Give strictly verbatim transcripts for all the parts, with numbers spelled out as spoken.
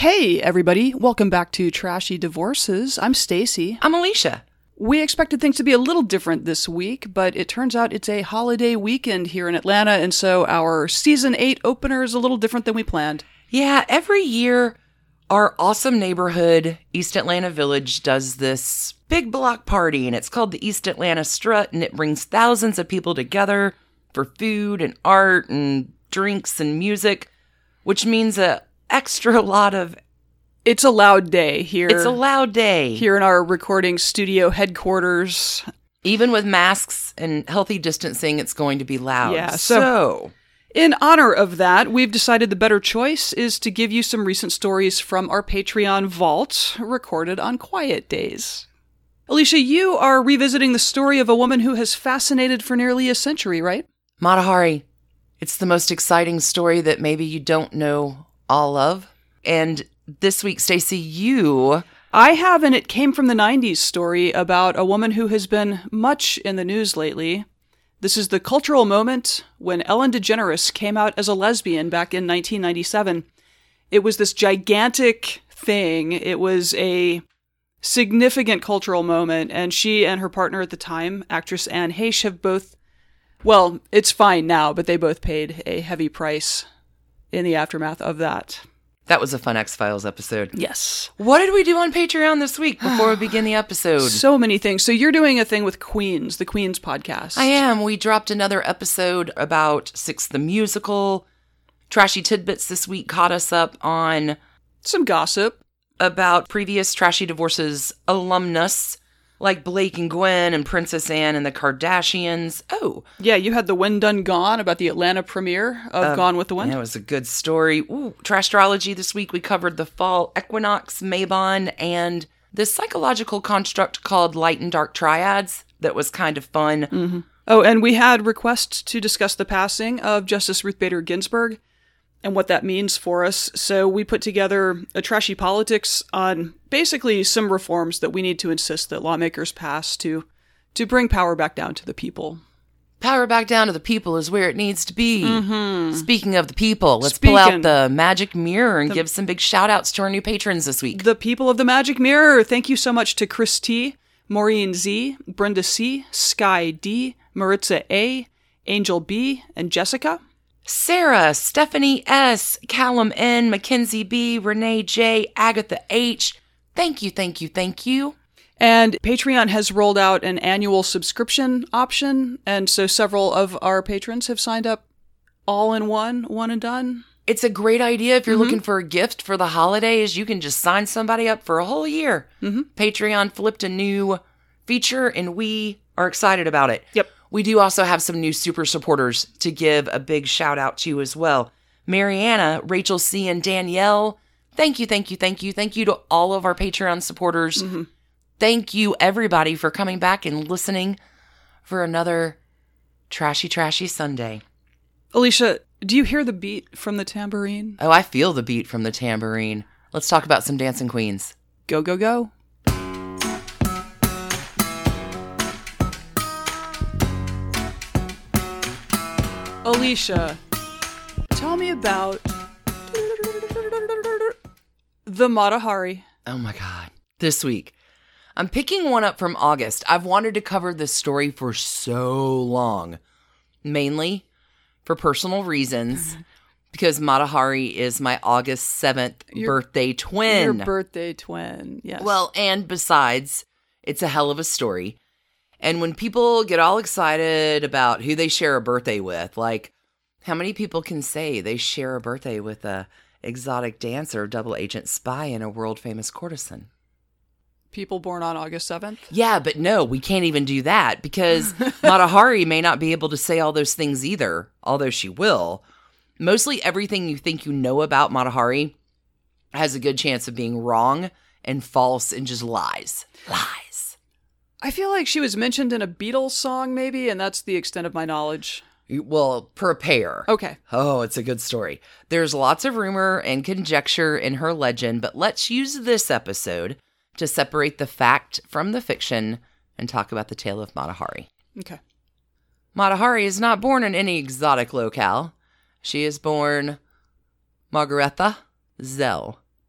Hey, everybody. Welcome back to Trashy Divorces. I'm Stacy. I'm Alicia. We expected things to be a little different this week, but it turns out it's a holiday weekend here in Atlanta, and so our season eight opener is a little different than we planned. Yeah, every year our awesome neighborhood, East Atlanta Village, does this big block party, and it's called the East Atlanta Strut, and it brings thousands of people together for food and art and drinks and music, which means a extra lot of... It's a loud day here. It's a loud day. Here in our recording studio headquarters. Even with masks and healthy distancing, it's going to be loud. Yeah, so... so in honor of that, we've decided the better choice is to give you some recent stories from our Patreon vault, recorded on quiet days. Alicia, you are revisiting the story of a woman who has fascinated for nearly a century, right? Mata Hari. It's the most exciting story that maybe you don't know all of. And this week, Stacy, you... I have, and it came from the nineties story about a woman who has been much in the news lately. This is the cultural moment when Ellen DeGeneres came out as a lesbian back in nineteen ninety-seven. It was this gigantic thing. It was a significant cultural moment, and she and her partner at the time, actress Anne Heche, have both... Well, it's fine now, but they both paid a heavy price in the aftermath of that. That was a fun X-Files episode. Yes. What did we do on Patreon this week before we begin the episode? So many things. So you're doing a thing with Queens, the Queens podcast. I am. We dropped another episode about Six the Musical. Trashy Tidbits this week caught us up on... some gossip. About previous Trashy Divorces alumnus, like Blake and Gwen and Princess Anne and the Kardashians. Oh. Yeah, you had the When Done Gone about the Atlanta premiere of uh, Gone with the Wind. That was a good story. Ooh, Trashtrology this week, we covered the fall equinox, Mabon, and this psychological construct called light and dark triads that was kind of fun. Mm-hmm. Oh, and we had requests to discuss the passing of Justice Ruth Bader Ginsburg and what that means for us. So we put together a Trashy Politics on basically some reforms that we need to insist that lawmakers pass to to bring power back down to the people. Power back down to the people is where it needs to be. Mm-hmm. Speaking of the people, let's Speaking, pull out the magic mirror and the, give some big shout outs to our new patrons this week. The people of the magic mirror. Thank you so much to Chris T, Maureen Z, Brenda C, Sky D, Maritza A, Angel B, and Jessica. Sarah, Stephanie S, Callum N, Mackenzie B, Renee J, Agatha H. Thank you, thank you, thank you. And Patreon has rolled out an annual subscription option, and so several of our patrons have signed up all in one, one and done. It's a great idea if you're mm-hmm. looking for a gift for the holidays. You can just sign somebody up for a whole year. Mm-hmm. Patreon flipped a new feature, and we are excited about it. Yep. We do also have some new super supporters to give a big shout out to as well. Mariana, Rachel C, and Danielle. Thank you, thank you, thank you. Thank you to all of our Patreon supporters. Mm-hmm. Thank you, everybody, for coming back and listening for another Trashy Trashy Sunday. Alicia, do you hear the beat from the tambourine? Oh, I feel the beat from the tambourine. Let's talk about some dancing queens. Go, go, go. Alicia, tell me about the Mata Hari. Oh my God. This week, I'm picking one up from August. I've wanted to cover this story for so long, mainly for personal reasons, because Mata Hari is my August seventh your, birthday twin. Your birthday twin, yes. Well, and besides, it's a hell of a story. And when people get all excited about who they share a birthday with, like how many people can say they share a birthday with a exotic dancer, double agent spy, and a world-famous courtesan? People born on August seventh? Yeah, but no, we can't even do that because Mata Hari may not be able to say all those things either, although she will. Mostly everything you think you know about Mata Hari has a good chance of being wrong and false and just lies. Lies. I feel like she was mentioned in a Beatles song, maybe, and that's the extent of my knowledge. Well, prepare. Okay. Oh, it's a good story. There's lots of rumor and conjecture in her legend, but let's use this episode to separate the fact from the fiction and talk about the tale of Mata Hari. Okay. Mata Hari is not born in any exotic locale. She is born Margaretha Zell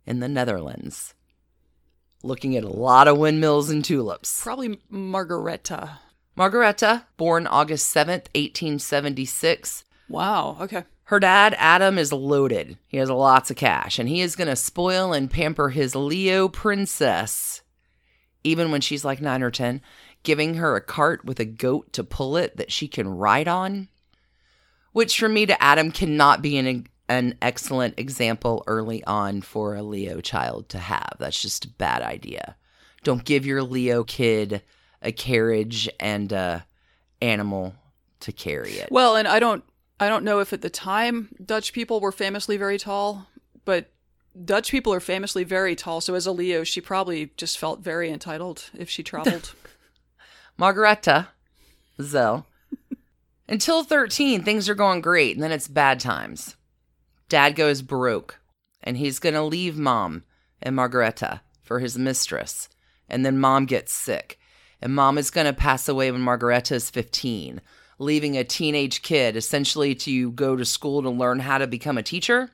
in the Netherlands, looking at a lot of windmills and tulips. Probably Margaretha. Margaretha, born August seventh, eighteen seventy-six. Wow, okay. Her dad, Adam, is loaded. He has lots of cash, and he is going to spoil and pamper his Leo princess, even when she's like nine or ten, giving her a cart with a goat to pull it that she can ride on, which for me to Adam cannot be an, an excellent example early on for a Leo child to have. That's just a bad idea. Don't give your Leo kid a carriage and a animal to carry it. Well, and I don't I don't know if at the time Dutch people were famously very tall, but Dutch people are famously very tall. So as a Leo, she probably just felt very entitled if she traveled. Margaretha, Zell. Until thirteen, things are going great, and then it's bad times. Dad goes broke, and he's going to leave Mom and Margaretha for his mistress. And then Mom gets sick, and Mom is going to pass away when Margaretha is fifteen, leaving a teenage kid essentially to go to school to learn how to become a teacher.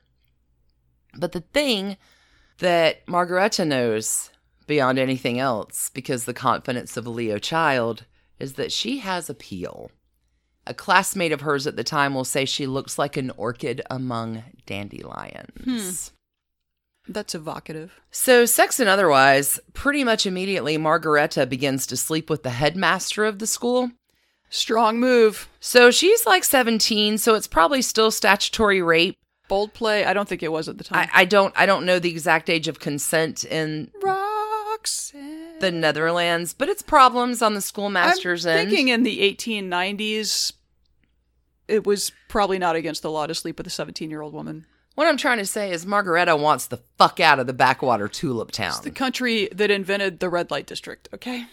But the thing that Margaretha knows beyond anything else, because the confidence of a Leo child, is that she has appeal. A classmate of hers at the time will say she looks like an orchid among dandelions. Hmm. That's evocative. So, sex and otherwise, pretty much immediately, Margaretha begins to sleep with the headmaster of the school. Strong move. So, she's like seventeen, so it's probably still statutory rape. Bold play. I don't think it was at the time. I, I don't I don't know the exact age of consent in Roxanne. the Netherlands, but it's problems on the schoolmaster's I'm end. thinking in the eighteen nineties, it was probably not against the law to sleep with a seventeen-year-old woman. What I'm trying to say is Margaretha wants the fuck out of the backwater tulip town. It's the country that invented the red light district, okay?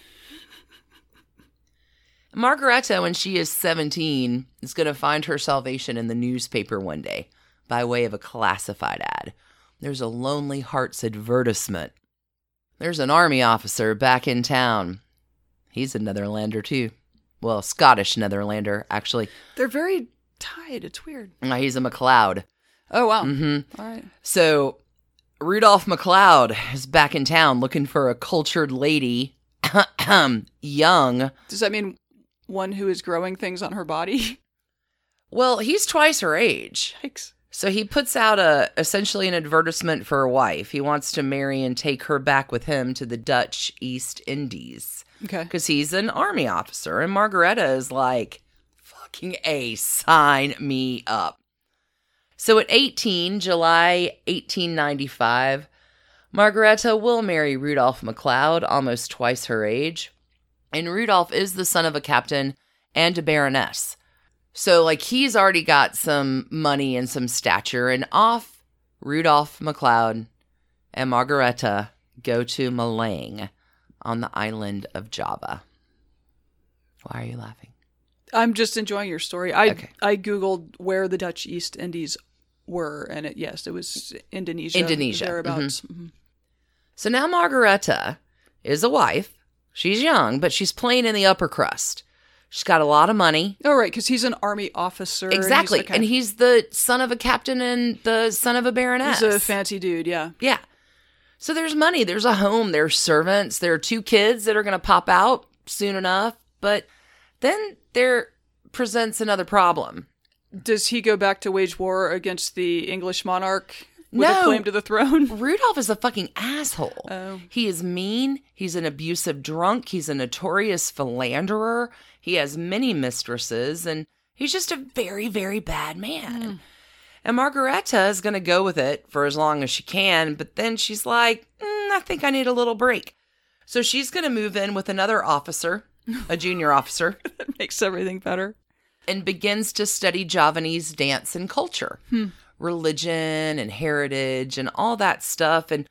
Margaretha, when she is seventeen, is going to find her salvation in the newspaper one day by way of a classified ad. There's a Lonely Hearts advertisement. There's an army officer back in town. He's a Netherlander too. Well, Scottish Netherlander, actually. They're very tied. It's weird. Uh, he's a MacLeod. Oh, wow. Mm-hmm. All right. So, Rudolph MacLeod is back in town looking for a cultured lady, young. Does that mean one who is growing things on her body? Well, he's twice her age. Yikes. So he puts out a essentially an advertisement for a wife. He wants to marry and take her back with him to the Dutch East Indies. Okay. Because he's an army officer. And Margaretha is like, fucking A, sign me up. So at eighteen, July eighteen ninety-five, Margaretha will marry Rudolph MacLeod, almost twice her age. And Rudolph is the son of a captain and a baroness. So, like, he's already got some money and some stature, and off Rudolph MacLeod and Margaretha go to Malang on the island of Java. Why are you laughing? I'm just enjoying your story. I Okay. I Googled where the Dutch East Indies were, and it yes, it was Indonesia. Indonesia. Thereabouts. Mm-hmm. So now Margaretha is a wife. She's young, but she's playing in the upper crust. She's got a lot of money. Oh, right, because he's an army officer. Exactly. And he's, okay. And he's the son of a captain and the son of a baroness. He's a fancy dude, yeah. Yeah. So there's money. There's a home. There's servants. There are two kids that are going to pop out soon enough. But then there presents another problem. Does he go back to wage war against the English monarch with No. a claim to the throne? Rudolph is a fucking asshole. Oh. He is mean. He's an abusive drunk. He's a notorious philanderer. He has many mistresses, and he's just a very, very bad man. Mm. And Margaretha is going to go with it for as long as she can, but then she's like, mm, I think I need a little break. So she's going to move in with another officer, a junior officer. That makes everything better. And begins to study Javanese dance and culture, hmm. religion and heritage and all that stuff. And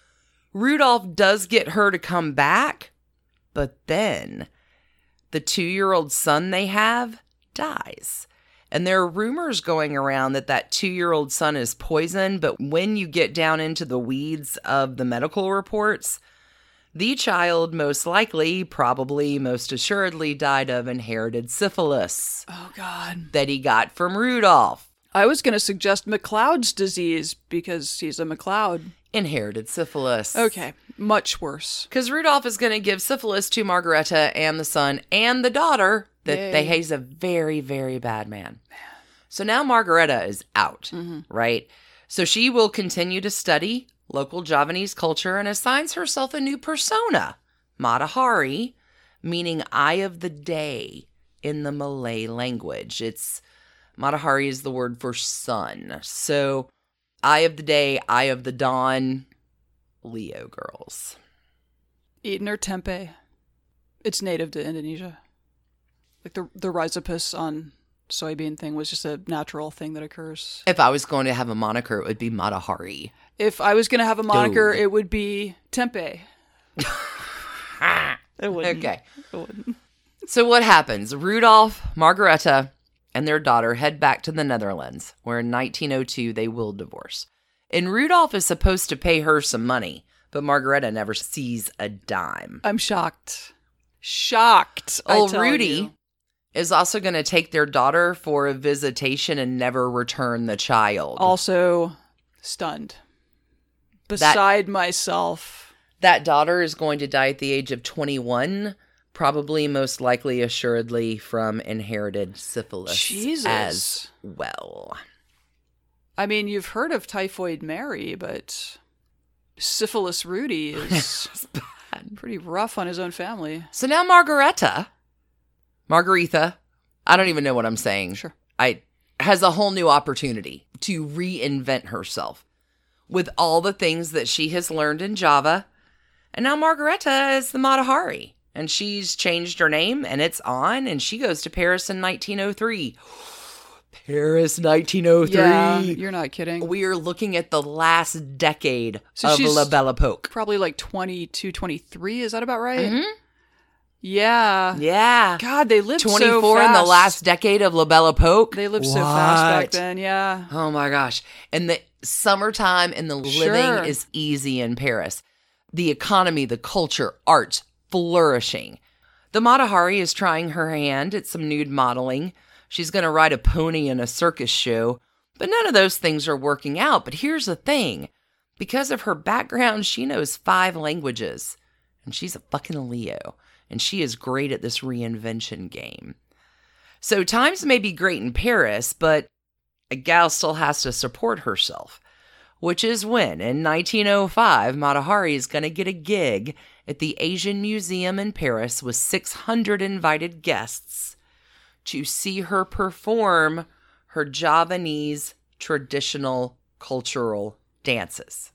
Rudolph does get her to come back, but then the two-year-old son they have dies. And there are rumors going around that that two-year-old son is poisoned, but when you get down into the weeds of the medical reports, the child most likely, probably, most assuredly died of inherited syphilis. Oh, God. That he got from Rudolph. I was going to suggest MacLeod's disease because he's a MacLeod. inherited syphilis. Okay, much worse. Because Rudolph is going to give syphilis to Margareta and the son and the daughter that Yay. they he's a very, very bad man. So now Margareta is out, Mm-hmm. right? So she will continue to study local Javanese culture and assigns herself a new persona, Matahari, meaning eye of the day in the Malay language. It's Matahari is the word for sun. So eye of the day, eye of the dawn, Leo girls. Eaten or tempeh. It's native to Indonesia. Like the the rhizopus on soybean thing was just a natural thing that occurs. If I was going to have a moniker, it would be Matahari. If I was going to have a moniker, Dude. it would be tempeh. It wouldn't. Okay. It wouldn't. So what happens? Rudolph, Margareta, and their daughter head back to the Netherlands, where in nineteen oh two they will divorce. And Rudolph is supposed to pay her some money, but Margareta never sees a dime. I'm shocked. Shocked. I Old tell Rudy you. is also going to take their daughter for a visitation and never return the child. Also stunned. Beside myself. That daughter is going to die at the age of twenty-one, probably most likely assuredly from inherited syphilis Jesus. as well. I mean, you've heard of Typhoid Mary, but Syphilis Rudy is pretty rough on his own family. So now Margareta, Margaretha, I don't even know what I'm saying. Sure. I has a whole new opportunity to reinvent herself with all the things that she has learned in Java. And now Margareta is the Matahari. And she's changed her name, and it's on, and she goes to Paris in nineteen oh three. Paris, nineteen oh three. Yeah, you're not kidding. We are looking at the last decade So of she's- La Belle Époque. Probably like twenty-two, twenty-three. Is that about right? Mhm. Yeah. Yeah. God, they lived so twenty-four fast. in the last decade of La Belle Époque. They lived so fast back What? then, yeah. Oh my gosh. And the summertime and the living Sure. is easy in Paris. The economy, the culture, arts, flourishing. The Matahari is trying her hand at some nude modeling. She's going to ride a pony in a circus show. But none of those things are working out. But here's the thing. Because of her background, she knows five languages. And she's a fucking Leo. And she is great at this reinvention game. So times may be great in Paris, but a gal still has to support herself. Which is when, in nineteen oh five, Matahari is going to get a gig at the Asian Museum in Paris with six hundred invited guests to see her perform her Javanese traditional cultural dances.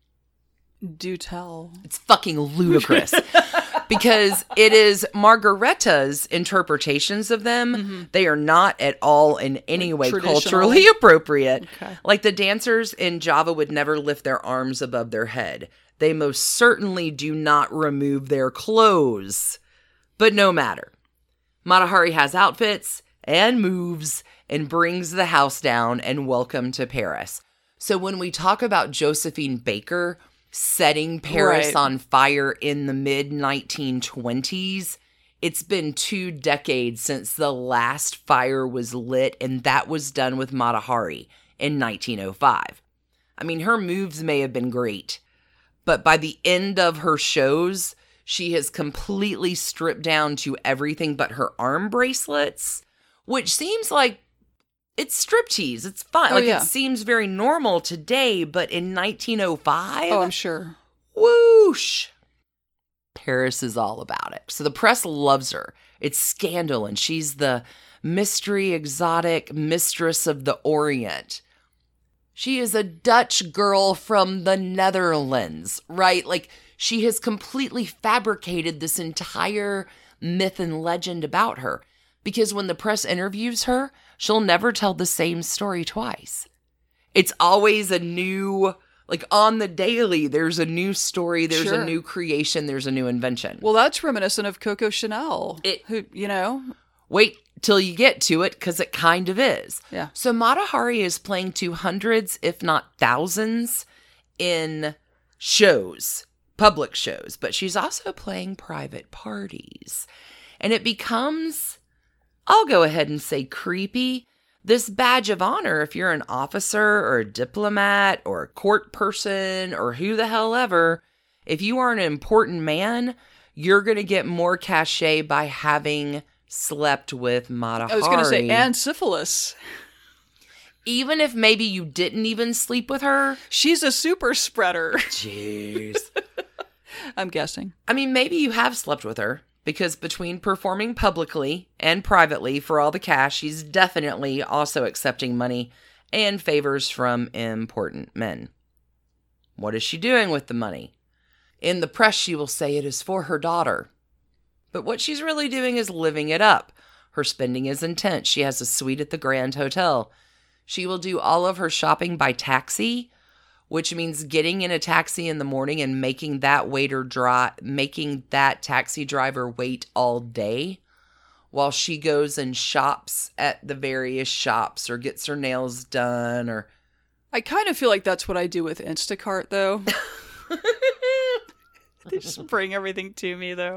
Do tell. It's fucking ludicrous. Because it is Margareta's interpretations of them. Mm-hmm. They are not at all in any way traditional. culturally appropriate. Okay. Like the dancers in Java would never lift their arms above their head. They most certainly do not remove their clothes. But no matter. Matahari has outfits and moves and brings the house down and welcome to Paris. So when we talk about Josephine Baker setting Paris Right. on fire in the mid nineteen twenties, it's been two decades since the last fire was lit, and that was done with Matahari in nineteen oh five. I mean, her moves may have been great, but by the end of her shows, she has completely stripped down to everything but her arm bracelets, which seems like it's striptease. It's fine. Oh, like, yeah. it seems very normal today, but in nineteen oh five, Oh, I'm sure. whoosh. Paris is all about it. So the press loves her. It's scandal, and she's the mystery exotic mistress of the Orient. She is a Dutch girl from the Netherlands, right? Like, she has completely fabricated this entire myth and legend about her. Because when the press interviews her, she'll never tell the same story twice. It's always a new, like on the daily, there's a new story, there's Sure. a new creation, there's a new invention. Well, that's reminiscent of Coco Chanel. It- who, you know, Wait till you get to it, because it kind of is. Yeah. So Matahari is playing to hundreds, if not thousands, in shows, public shows, but she's also playing private parties. And it becomes, I'll go ahead and say creepy, This badge of honor, if you're an officer or a diplomat or a court person or who the hell ever, if you are an important man, you're going to get more cachet by having slept with Mata Hari. I was going to say, and syphilis. Even if maybe you didn't even sleep with her. She's a super spreader. Jeez. I'm guessing. I mean, maybe you have slept with her. Because between performing publicly and privately for all the cash, she's definitely also accepting money and favors from important men. What is she doing with the money? In the press, she will say it is for her daughter. But what she's really doing is living it up. Her spending is intense. She has a suite at the Grand Hotel. She will do all of her shopping by taxi, which means getting in a taxi in the morning and making that waiter drive, making that taxi driver wait all day while she goes and shops at the various shops or gets her nails done. Or I kind of feel like that's what I do with Instacart, though. They just bring everything to me, though.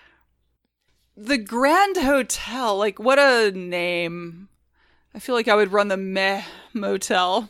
The Grand Hotel, like, what a name. I feel like I would run the Meh Motel.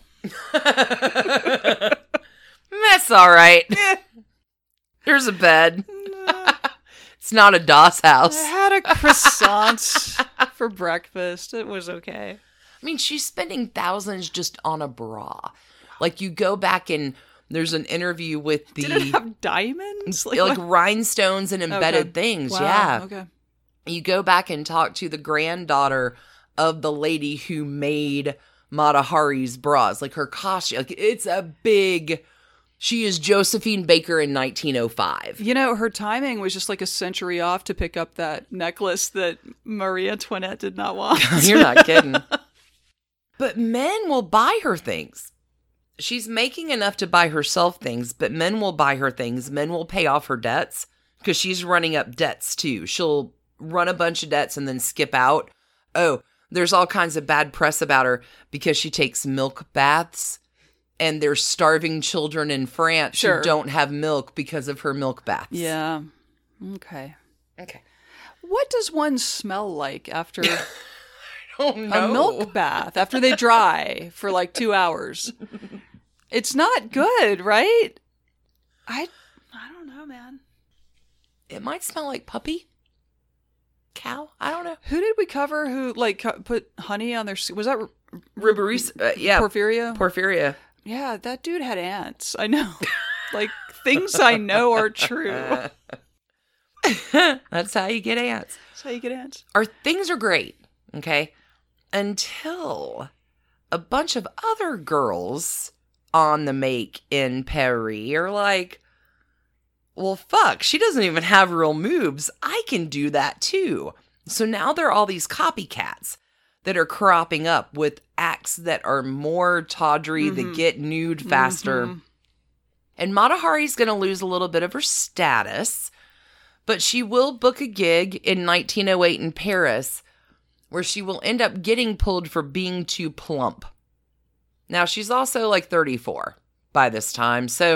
That's all right. There's a bed. It's not a DOS house. I had a croissant for breakfast. It was okay. I mean, she's spending thousands just on a bra. Like, you go back and there's an interview with the... Did it have diamonds? Like, like rhinestones and embedded okay. things. Wow. Yeah. Okay. You go back and talk to the granddaughter of the lady who made Mata Hari's bras. Like, her costume. Like, it's a big... She is Josephine Baker in nineteen oh five. You know, her timing was just like a century off to pick up that necklace that Marie Antoinette did not want. You're not kidding. But men will buy her things. She's making enough to buy herself things, but men will buy her things. Men will pay off her debts because she's running up debts too. She'll run a bunch of debts and then skip out. Oh, there's all kinds of bad press about her because she takes milk baths. And there's starving children in France sure. who don't have milk because of her milk baths. Yeah. Okay. Okay. What does one smell like after oh, no. a milk bath? After they dry for like two hours? It's not good, right? I I don't know, man. It might smell like puppy. Cow? I don't know. Who did we cover who like put honey on their... Was that... Ribberese? Uh, yeah. Porphyria? Porphyria. Yeah, that dude had ants. I know. Like, things I know are true. That's how you get ants. That's how you get ants. Our things are great, okay? Until a bunch of other girls on the make in Paris are like, well, fuck, she doesn't even have real moves. I can do that too. So now there are all these copycats that are cropping up with acts that are more tawdry, mm-hmm. that get nude faster. Mm-hmm. And Mata Hari's going to lose a little bit of her status, but she will book a gig in nineteen oh eight in Paris where she will end up getting pulled for being too plump. Now, she's also like thirty-four by this time, so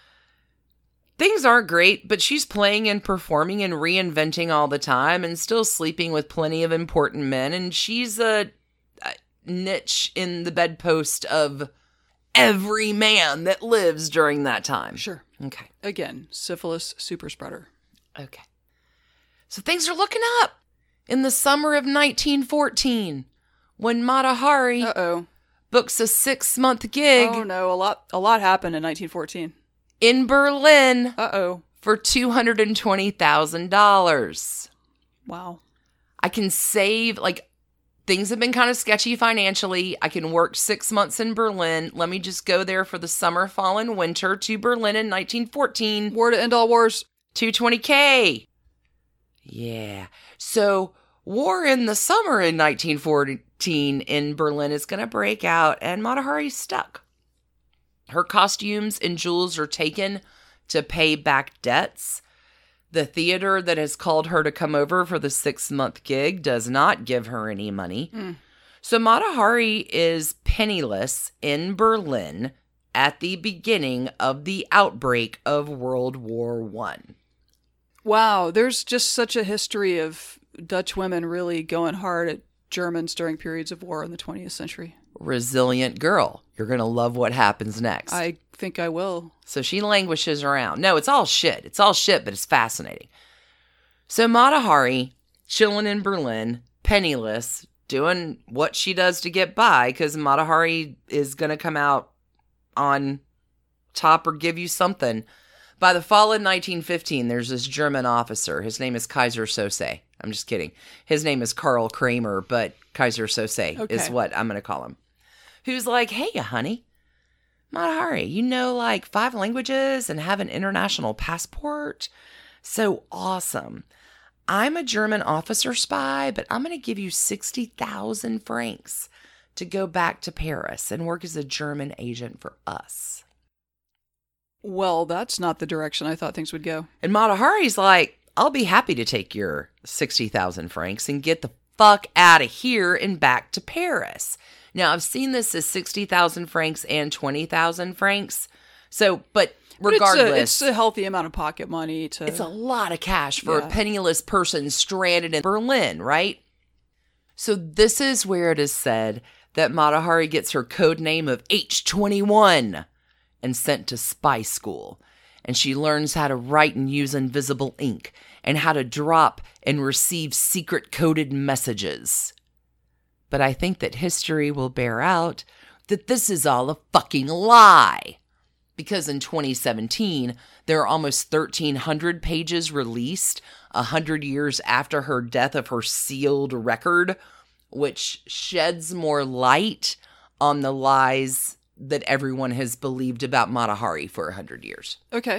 things aren't great, but she's playing and performing and reinventing all the time and still sleeping with plenty of important men. And she's a, a niche in the bedpost of every man that lives during that time. Sure. Okay. Again, syphilis super spreader. Okay. So things are looking up in the summer of nineteen fourteen when Mata Hari Uh-oh. books a six-month gig. Oh, no. A lot, a lot happened in nineteen fourteen. In Berlin. Uh-oh. For two hundred twenty thousand dollars. Wow. I can save, like, things have been kind of sketchy financially. I can work six months in Berlin. Let me just go there for the summer, fall, and winter to Berlin in nineteen fourteen. War to end all wars. two hundred twenty K. Yeah. So, war in the summer in nineteen fourteen in Berlin is going to break out, and Mata Hari's stuck. Her costumes and jewels are taken to pay back debts. The theater that has called her to come over for the six-month gig does not give her any money. Mm. So Mata Hari is penniless in Berlin at the beginning of the outbreak of World War One. Wow, there's just such a history of Dutch women really going hard at Germans during periods of war in the twentieth century. Resilient girl. You're going to love what happens next. I think I will. So she languishes around. No, it's all shit. It's all shit, but it's fascinating. So Mata Hari, chilling in Berlin, penniless, doing what she does to get by, because Mata Hari is going to come out on top or give you something. By the fall of nineteen fifteen, there's this German officer. His name is Kaiser Sose. I'm just kidding. His name is Karl Kramer, but Kaiser Sose Okay. is what I'm going to call him. Who's like, hey, honey, Mata Hari, you know like five languages and have an international passport? So awesome. I'm a German officer spy, but I'm going to give you sixty thousand francs to go back to Paris and work as a German agent for us. Well, that's not the direction I thought things would go. And Mata Hari's like, I'll be happy to take your sixty thousand francs and get the fuck out of here and back to Paris. Now, I've seen this as sixty thousand francs and twenty thousand francs. So, but regardless. But it's, a, it's a healthy amount of pocket money to... It's a lot of cash for Yeah. a penniless person stranded in Berlin, right? So this is where it is said that Mata Hari gets her code name of H twenty-one and sent to spy school. And she learns how to write and use invisible ink and how to drop and receive secret coded messages. But I think that history will bear out that this is all a fucking lie. Because in twenty seventeen, there are almost thirteen hundred pages released one hundred years after her death of her sealed record, which sheds more light on the lies that everyone has believed about Mata Hari for one hundred years. Okay.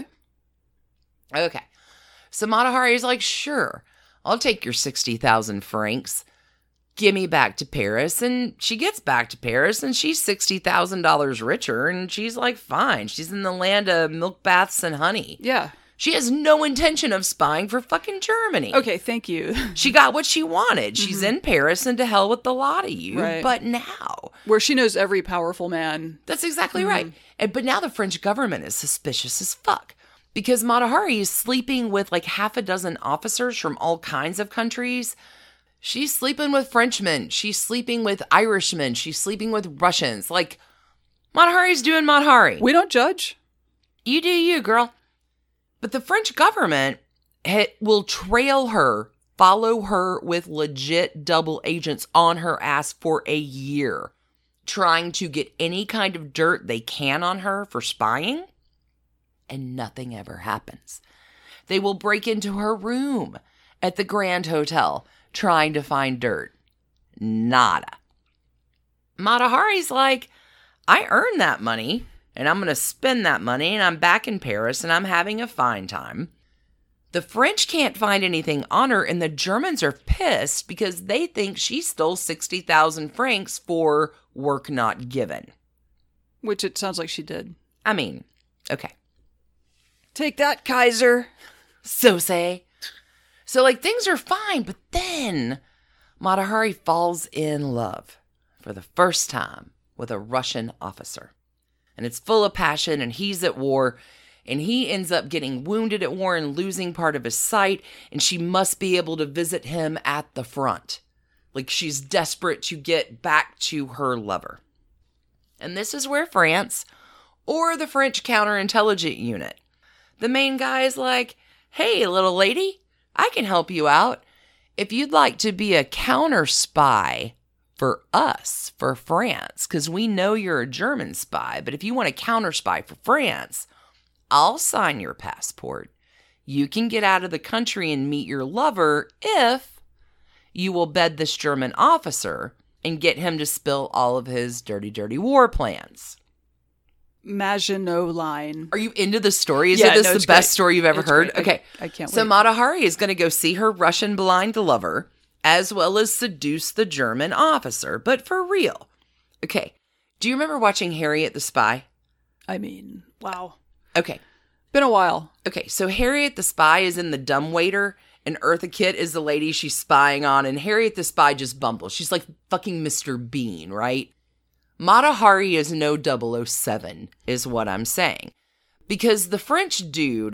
Okay. So Mata Hari is like, sure, I'll take your sixty thousand francs. Give me back to Paris. And she gets back to Paris and she's sixty thousand dollars richer. And she's like, fine. She's in the land of milk baths and honey. Yeah. She has no intention of spying for fucking Germany. Okay, thank you. She got what she wanted. She's in Paris and to hell with the lot of you. Right. But now... Where she knows every powerful man. That's exactly right. And but now the French government is suspicious as fuck. Because Mata Hari is sleeping with like half a dozen officers from all kinds of countries. She's sleeping with Frenchmen. She's sleeping with Irishmen. She's sleeping with Russians. Like, Mata Hari's doing Mata Hari. We don't judge. You do you, girl. But the French government ha- will trail her, follow her with legit double agents on her ass for a year, trying to get any kind of dirt they can on her for spying, and nothing ever happens. They will break into her room at the Grand Hotel, trying to find dirt. Nada. Mata Hari's like, I earned that money, and I'm going to spend that money, and I'm back in Paris, and I'm having a fine time. The French can't find anything on her, and the Germans are pissed because they think she stole sixty thousand francs for work not given. Which it sounds like she did. I mean, okay. Take that, Kaiser. So say. So, like, things are fine, but then Mata Hari falls in love for the first time with a Russian officer. And it's full of passion, and he's at war, and he ends up getting wounded at war and losing part of his sight, and she must be able to visit him at the front. Like, she's desperate to get back to her lover. And this is where France, or the French counterintelligence unit, the main guy is like, hey, little lady, I can help you out. If you'd like to be a counter spy for us, for France, because we know you're a German spy, but if you want a counter spy for France, I'll sign your passport. You can get out of the country and meet your lover if you will bed this German officer and get him to spill all of his dirty, dirty war plans. Maginot Line. Are you into the story? Is Yeah, it this no, the it's best great. story you've ever It's heard? great. Okay. I, I can't So wait. Mata Hari is going to go see her Russian blind lover, as well as seduce the German officer, but for real. Okay. Do you remember watching Harriet the Spy? I mean, wow. Okay. Been a while. Okay, so Harriet the Spy is in the dumbwaiter, and Eartha Kitt is the lady she's spying on, and Harriet the Spy just bumbles. She's like fucking Mister Bean, right? Mata Hari is no double oh seven, is what I'm saying. Because the French dude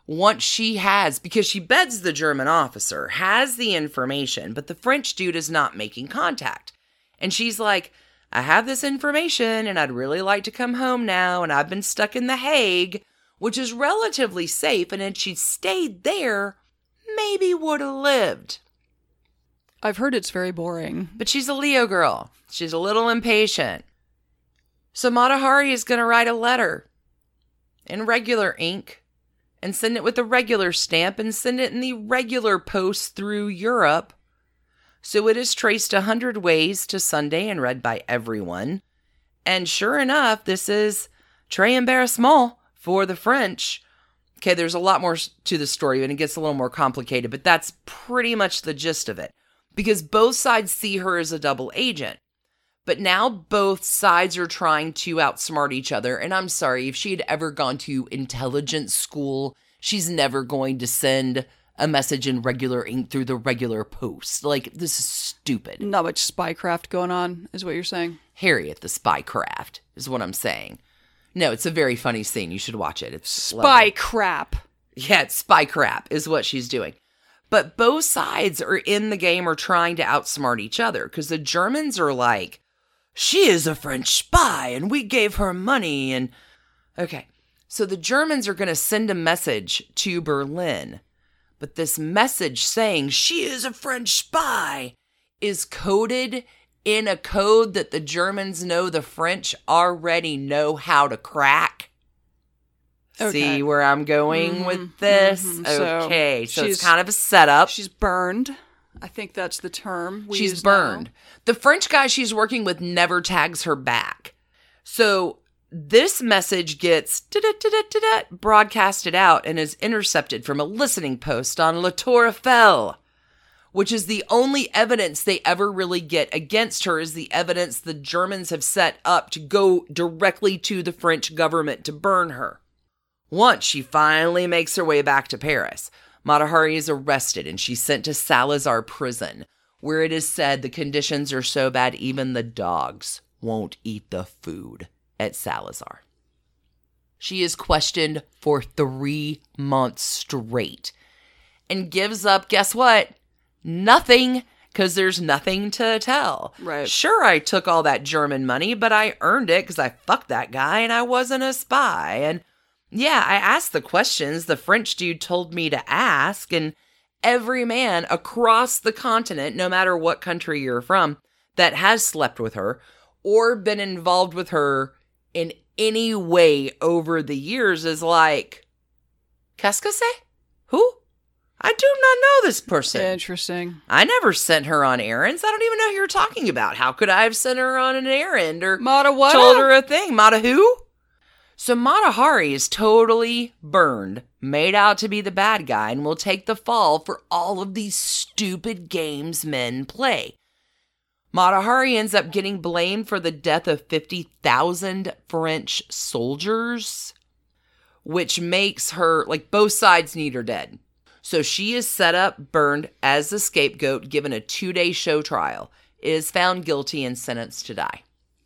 once she has, because she beds the German officer, has the information, but the French dude is not making contact. And she's like, I have this information and I'd really like to come home now, and I've been stuck in The Hague, which is relatively safe, and if she'd stayed there, maybe would have lived. I've heard it's very boring. But she's a Leo girl. She's a little impatient. So Mata Hari is going to write a letter in regular ink and send it with a regular stamp and send it in the regular post through Europe. So it is traced a hundred ways to Sunday and read by everyone. And sure enough, this is très embarrassment for the French. Okay, there's a lot more to the story and it gets a little more complicated, but that's pretty much the gist of it. Because both sides see her as a double agent. But now both sides are trying to outsmart each other. And I'm sorry, if she had ever gone to intelligence school, she's never going to send a message in regular ink through the regular post. Like, this is stupid. Not much spycraft going on, is what you're saying. Harriet the Spycraft is what I'm saying. No, it's a very funny scene. You should watch it. It's Spy lovely. crap. Yeah, it's spy crap is what she's doing. But both sides are in the game or trying to outsmart each other because the Germans are like, she is a French spy and we gave her money. And okay, so the Germans are going to send a message to Berlin. But this message saying she is a French spy is coded in a code that the Germans know the French already know how to crack. Okay. See where I'm going mm-hmm, with this? Mm-hmm. Okay, so, so it's kind of a setup. She's burned. I think that's the term we She's use burned. now. The French guy she's working with never tags her back. So this message gets da-da-da-da-da-da broadcasted out and is intercepted from a listening post on La Tour Eiffel, which is the only evidence they ever really get against her, is the evidence the Germans have set up to go directly to the French government to burn her. Once she finally makes her way back to Paris, Mata Hari is arrested and she's sent to Salazar prison, where it is said the conditions are so bad even the dogs won't eat the food at Salazar. She is questioned for three months straight and gives up, guess what? Nothing, because there's nothing to tell. Right. Sure, I took all that German money, but I earned it because I fucked that guy and I wasn't a spy. And yeah, I asked the questions the French dude told me to ask, and every man across the continent, no matter what country you're from, that has slept with her or been involved with her in any way over the years is like, qu'est-ce que c'est? Who? I do not know this person. Interesting. I never sent her on errands. I don't even know who you're talking about. How could I have sent her on an errand or Mata what? told her a thing? Mata who? So Mata Hari is totally burned, made out to be the bad guy, and will take the fall for all of these stupid games men play. Mata Hari ends up getting blamed for the death of fifty thousand French soldiers, which makes her, like, both sides need her dead. So she is set up, burned as the scapegoat, given a two-day show trial, is found guilty and sentenced to die.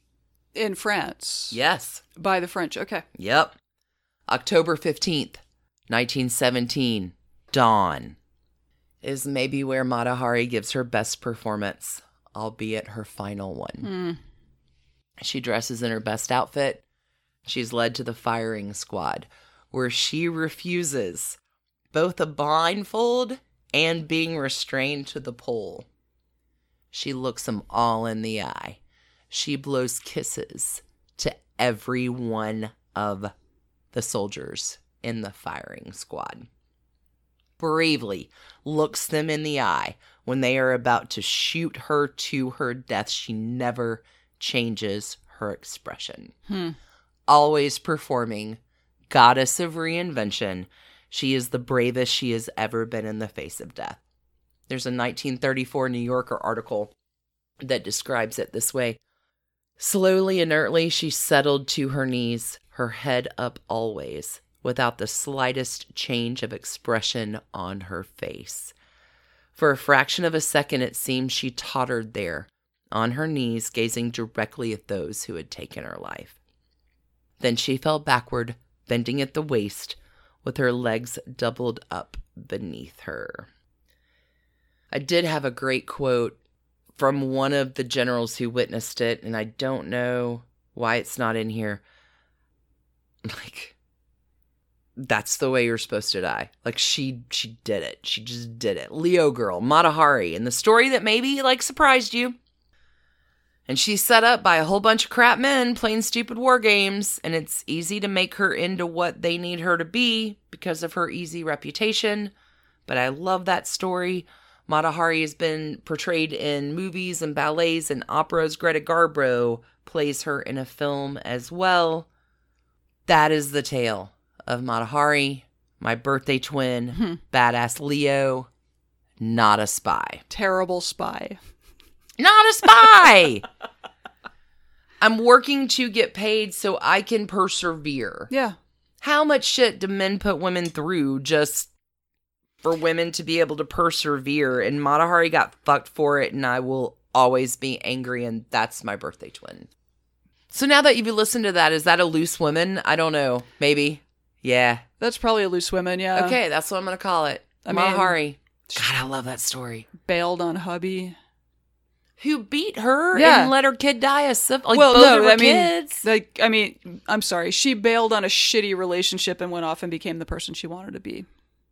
In France. Yes. By the French. Okay. Yep. October fifteenth, nineteen seventeen. Dawn is maybe where Mata Hari gives her best performance, albeit her final one. Mm. She dresses in her best outfit. She's led to the firing squad, where she refuses both a blindfold and being restrained to the pole. She looks them all in the eye. She blows kisses to every one of the soldiers in the firing squad. Bravely looks them in the eye when they are about to shoot her to her death. She never changes her expression. Hmm. Always performing goddess of reinvention. She is the bravest she has ever been in the face of death. There's a nineteen thirty-four New Yorker article that describes it this way. Slowly, inertly, she settled to her knees, her head up always, without the slightest change of expression on her face. For a fraction of a second, it seemed she tottered there, on her knees, gazing directly at those who had taken her life. Then she fell backward, bending at the waist, with her legs doubled up beneath her. I did have a great quote from one of the generals who witnessed it, and I don't know why it's not in here. Like, that's the way you're supposed to die. Like, she she did it. She just did it. Leo girl, Mata Hari, and the story that maybe, like, surprised you. And she's set up by a whole bunch of crap men playing stupid war games, and it's easy to make her into what they need her to be because of her easy reputation. But I love that story. Mata Hari has been portrayed in movies and ballets and operas. Greta Garbo plays her in a film as well. That is the tale of Mata Hari, my birthday twin, hmm. badass Leo, not a spy. Terrible spy. Not a spy! I'm working to get paid so I can persevere. Yeah. How much shit do men put women through just for women to be able to persevere? And Mata Hari got fucked for it, and I will always be angry, and that's my birthday twin. So now that you've listened to that, is that a loose woman? I don't know. Maybe. Yeah. That's probably a loose woman, yeah. Okay, that's what I'm going to call it. I Mata mean, Hari. God, I love that story. Bailed on hubby. Who beat her yeah. and let her kid die a civil, like well, both no, of her I mean, kids. Like, I mean, I'm sorry. She bailed on a shitty relationship and went off and became the person she wanted to be.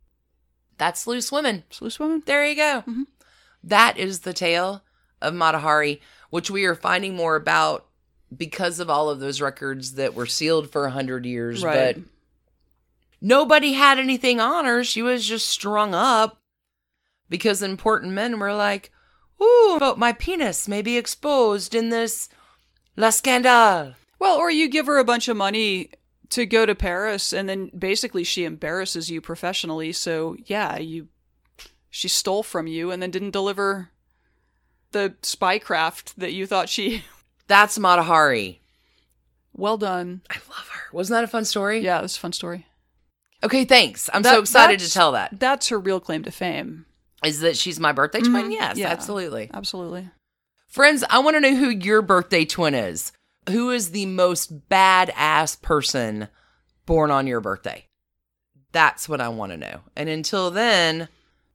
That's loose women. It's loose women. There you go. Mm-hmm. That is the tale of Mata Hari, which we are finding more about because of all of those records that were sealed for a hundred years. Right. But nobody had anything on her. She was just strung up because important men were like, ooh, but my penis may be exposed in this La Scandale. Well, or you give her a bunch of money to go to Paris, and then basically she embarrasses you professionally. So, yeah, you she stole from you and then didn't deliver the spycraft that you thought she... That's Mata Hari. Well done. I love her. Wasn't that a fun story? Yeah, it was a fun story. Okay, thanks. I'm that, so excited to tell that. That's her real claim to fame. Is that she's my birthday twin? Mm-hmm. Yes, yeah, absolutely. Absolutely. Friends, I want to know who your birthday twin is. Who is the most badass person born on your birthday? That's what I want to know. And until then,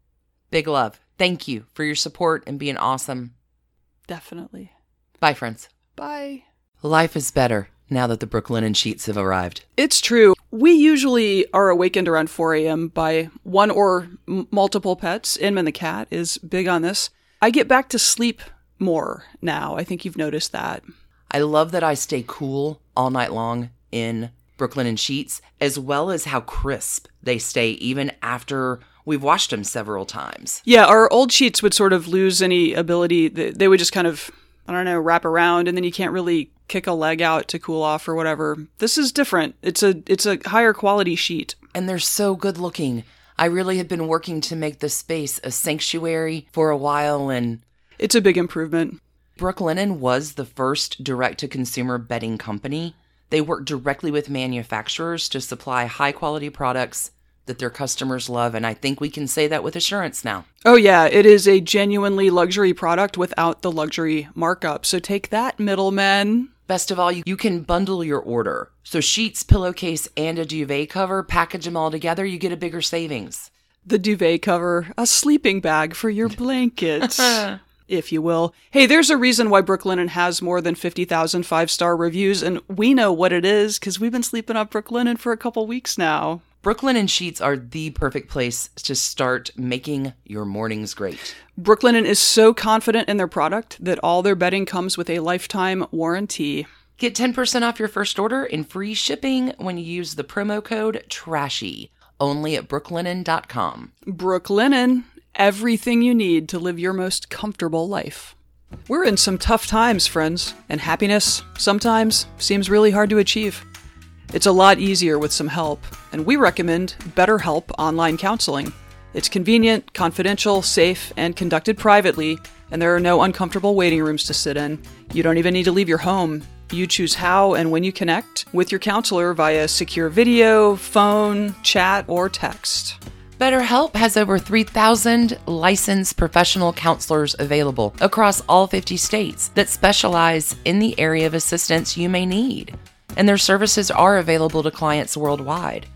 big love. Thank you for your support and being awesome. Definitely. Bye, friends. Bye. Life is better now that the Brooklinen sheets have arrived. It's true. We usually are awakened around four a.m. by one or m- multiple pets. Inman the cat is big on this. I get back to sleep more now. I think you've noticed that. I love that I stay cool all night long in Brooklinen sheets, as well as how crisp they stay even after we've washed them several times. Yeah, our old sheets would sort of lose any ability. They would just kind of, I don't know, wrap around, and then you can't really kick a leg out to cool off or whatever. This is different. It's a it's a higher quality sheet. And they're so good looking. I really have been working to make this space a sanctuary for a while, and it's a big improvement. Brooklinen was the first direct-to-consumer bedding company. They work directly with manufacturers to supply high-quality products that their customers love, and I think we can say that with assurance now. Oh yeah, it is a genuinely luxury product without the luxury markup. So take that, middlemen. Best of all, you, you can bundle your order. So sheets, pillowcase, and a duvet cover, package them all together, you get a bigger savings. The duvet cover, a sleeping bag for your blanket, if you will. Hey, there's a reason why Brooklinen has more than fifty thousand five-star reviews, and we know what it is because we've been sleeping on Brooklinen for a couple weeks now. Brooklinen sheets are the perfect place to start making your mornings great. Brooklinen is so confident in their product that all their bedding comes with a lifetime warranty. Get ten percent off your first order and free shipping when you use the promo code TRASHY, only at brooklinen dot com. Brooklinen, everything you need to live your most comfortable life. We're in some tough times, friends, and happiness sometimes seems really hard to achieve. It's a lot easier with some help, and we recommend BetterHelp Online Counseling. It's convenient, confidential, safe, and conducted privately, and there are no uncomfortable waiting rooms to sit in. You don't even need to leave your home. You choose how and when you connect with your counselor via secure video, phone, chat, or text. BetterHelp has over three thousand licensed professional counselors available across all fifty states that specialize in the area of assistance you may need. And their services are available to clients worldwide.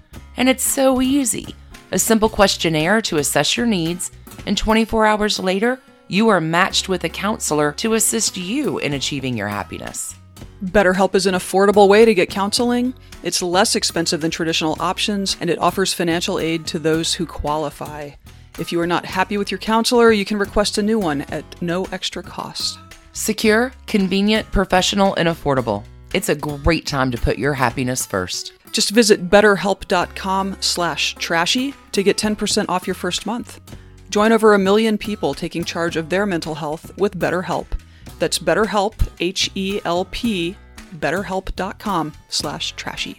And it's so easy. A simple questionnaire to assess your needs, and twenty-four hours later, you are matched with a counselor to assist you in achieving your happiness. BetterHelp is an affordable way to get counseling. It's less expensive than traditional options, and it offers financial aid to those who qualify. If you are not happy with your counselor, you can request a new one at no extra cost. Secure, convenient, professional, and affordable. It's a great time to put your happiness first. Just visit betterhelp.com slash trashy to get ten percent off your first month. Join over a million people taking charge of their mental health with BetterHelp. That's BetterHelp, H E L P, betterhelp.com slash trashy.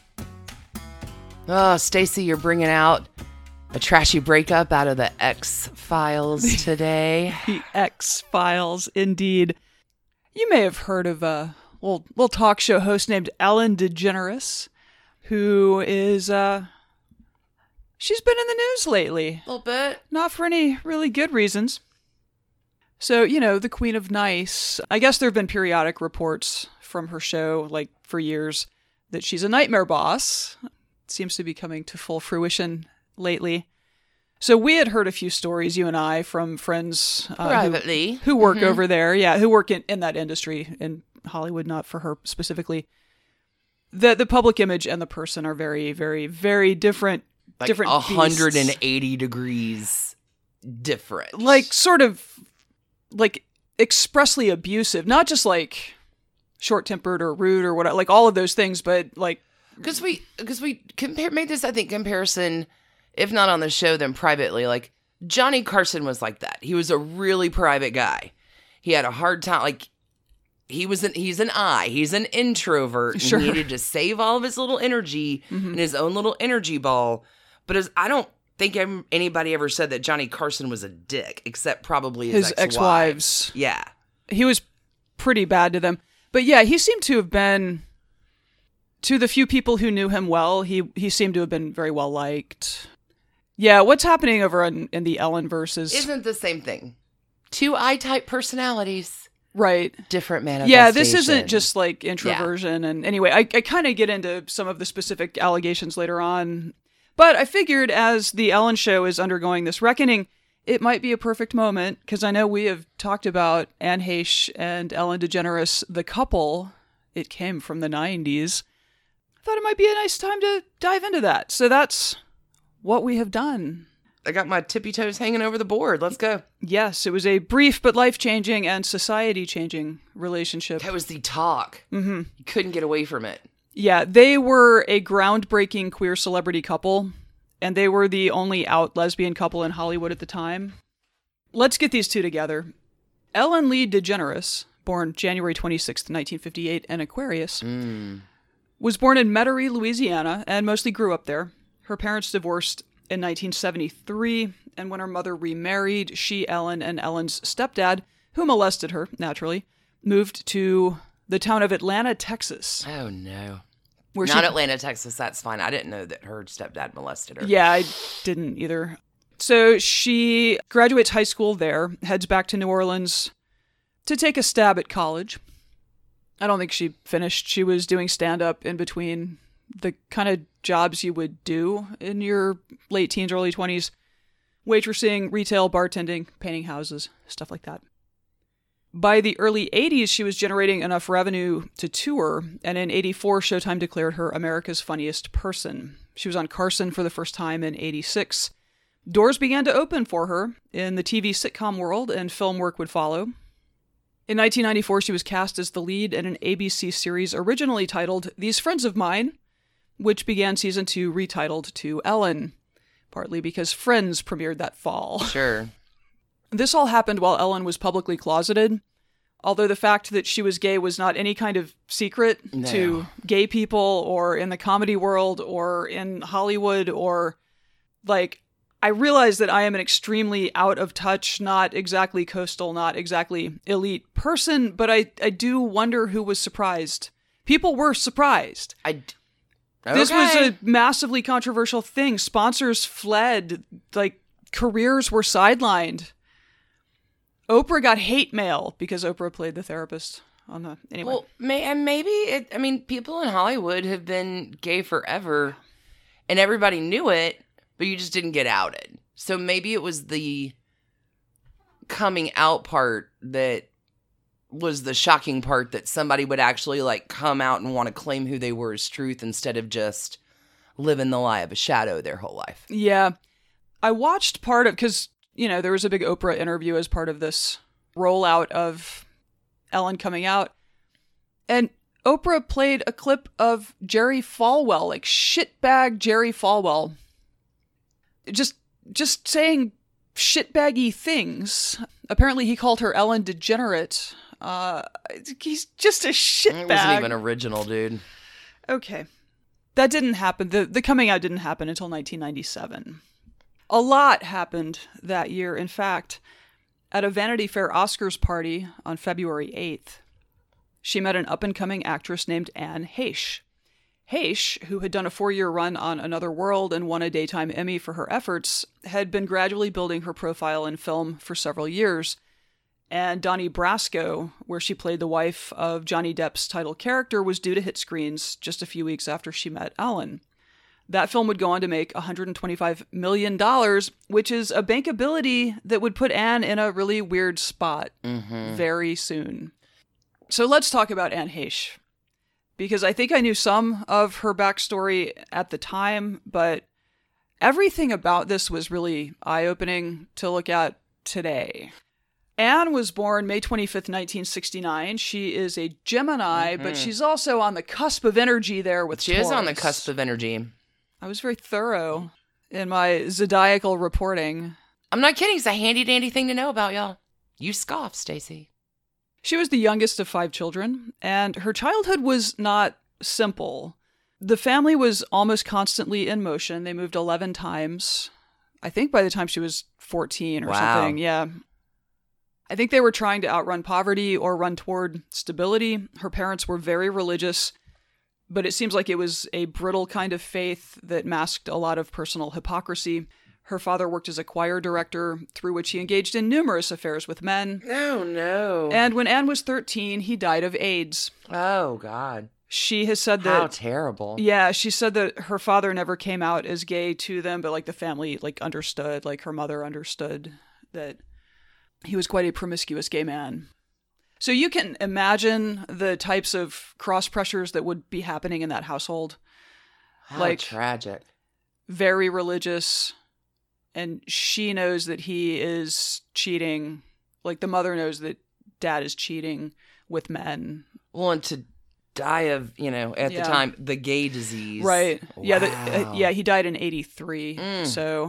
Oh, Stacey, you're bringing out a trashy breakup out of the X-Files today. The X-Files, indeed. You may have heard of a little, little talk show host named Ellen DeGeneres, who is, uh, she's been in the news lately. A little bit. Not for any really good reasons. So, you know, the Queen of Nice, I guess there have been periodic reports from her show, like, for years, that she's a nightmare boss. It seems to be coming to full fruition lately. So we had heard a few stories, you and I, from friends uh, privately who, who work mm-hmm. over there. Yeah, who work in, in that industry in Hollywood, not for her specifically. The the public image and the person are very, very, very different. Like different one hundred eighty degrees different. Like, sort of, like, expressly abusive. Not just, like, short-tempered or rude or whatever, like, all of those things, but, like... Because we, because we compare, made this, I think, comparison, if not on the show, then privately. Like, Johnny Carson was like that. He was a really private guy. He had a hard time, like... He was an he's an I. He's an introvert. And sure. He needed to save all of his little energy mm-hmm. in his own little energy ball. But as I don't think anybody ever said that Johnny Carson was a dick, except probably his, his ex-wives. ex-wives. Yeah. He was pretty bad to them. But yeah, he seemed to have been, to the few people who knew him well, he, he seemed to have been very well liked. Yeah, what's happening over in, in the Ellenverse is... Isn't the same thing. Two I-type personalities. Right. Different manifestation. Yeah, this isn't just like introversion. Yeah. And anyway, I, I kind of get into some of the specific allegations later on. But I figured as the Ellen Show is undergoing this reckoning, it might be a perfect moment, because I know we have talked about Anne Heche and Ellen DeGeneres, the couple. It came from the nineties. I thought it might be a nice time to dive into that. So that's what we have done. I got my tippy toes hanging over the board. Let's go. Yes, it was a brief but life-changing and society-changing relationship. That was the talk. Mm-hmm. You couldn't get away from it. Yeah, they were a groundbreaking queer celebrity couple, and they were the only out lesbian couple in Hollywood at the time. Let's get these two together. Ellen Lee DeGeneres, born January twenty-sixth, nineteen fifty-eight, in Aquarius, mm. was born in Metairie, Louisiana, and mostly grew up there. Her parents divorced in nineteen seventy-three, and when her mother remarried, she, Ellen, and Ellen's stepdad, who molested her, naturally, moved to the town of Atlanta, Texas. Oh, no. Where Not she... Atlanta, Texas, that's fine. I didn't know that her stepdad molested her. Yeah, I didn't either. So she graduates high school there, heads back to New Orleans to take a stab at college. I don't think she finished. She was doing stand-up in between the kind of jobs you would do in your late teens, early twenties. Waitressing, retail, bartending, painting houses, stuff like that. By the early eighties, she was generating enough revenue to tour, and in eighty-four, Showtime declared her America's Funniest Person. She was on Carson for the first time in eighty-six. Doors began to open for her in the T V sitcom world, and film work would follow. In nineteen ninety-four, she was cast as the lead in an A B C series originally titled These Friends of Mine, which began season two retitled to Ellen, partly because Friends premiered that fall. Sure. This all happened while Ellen was publicly closeted, although the fact that she was gay was not any kind of secret no. to gay people or in the comedy world or in Hollywood or, like, I realize that I am an extremely out of touch, not exactly coastal, not exactly elite person, but I, I do wonder who was surprised. People were surprised. I... D- Okay. This was a massively controversial thing. Sponsors fled. Like, careers were sidelined. Oprah got hate mail because Oprah played the therapist on the... Anyway. Well, may, and maybe, it, I mean, people in Hollywood have been gay forever. And everybody knew it, but you just didn't get outed. So maybe it was the coming out part that was the shocking part, that somebody would actually like come out and want to claim who they were as truth instead of just living the lie of a shadow their whole life. Yeah. I watched part of, because, you know, there was a big Oprah interview as part of this rollout of Ellen coming out. And Oprah played a clip of Jerry Falwell, like shitbag Jerry Falwell. Just, just saying shitbaggy things. Apparently he called her Ellen DeGenerate. Uh, he's just a shitbag. It wasn't even original, dude. Okay. That didn't happen. The, the coming out didn't happen until nineteen ninety-seven. A lot happened that year. In fact, at a Vanity Fair Oscars party on February eighth, she met an up-and-coming actress named Anne Heche. Heche, who had done a four-year run on Another World and won a Daytime Emmy for her efforts, had been gradually building her profile in film for several years. And Donnie Brasco, where she played the wife of Johnny Depp's title character, was due to hit screens just a few weeks after she met Ellen. That film would go on to make one hundred twenty-five million dollars, which is a bankability that would put Anne in a really weird spot Mm-hmm. very soon. So let's talk about Anne Heche, because I think I knew some of her backstory at the time, but everything about this was really eye-opening to look at today. Anne was born May twenty-fifth, nineteen sixty-nine. She is a Gemini, mm-hmm. but she's also on the cusp of energy there with She Taurus. is on the cusp of energy. I was very thorough in my zodiacal reporting. I'm not kidding. It's a handy-dandy thing to know about, y'all. You scoff, Stacey. She was the youngest of five children, and her childhood was not simple. The family was almost constantly in motion. They moved eleven times, I think by the time she was fourteen or Wow. something. Yeah. I think they were trying to outrun poverty or run toward stability. Her parents were very religious, but it seems like it was a brittle kind of faith that masked a lot of personal hypocrisy. Her father worked as a choir director, through which he engaged in numerous affairs with men. Oh, no. And when Anne was thirteen, he died of AIDS. Oh, God. She has said that... How terrible. Yeah, she said that her father never came out as gay to them, but like the family like understood, like her mother understood that he was quite a promiscuous gay man. So you can imagine the types of cross pressures that would be happening in that household. How like tragic. Very religious, and she knows that he is cheating. Like the mother knows that dad is cheating with men. Well, and to die of, you know, at Yeah. the time, the gay disease. Right. Wow. Yeah, the, uh, yeah, he died in eighty-three. Mm. So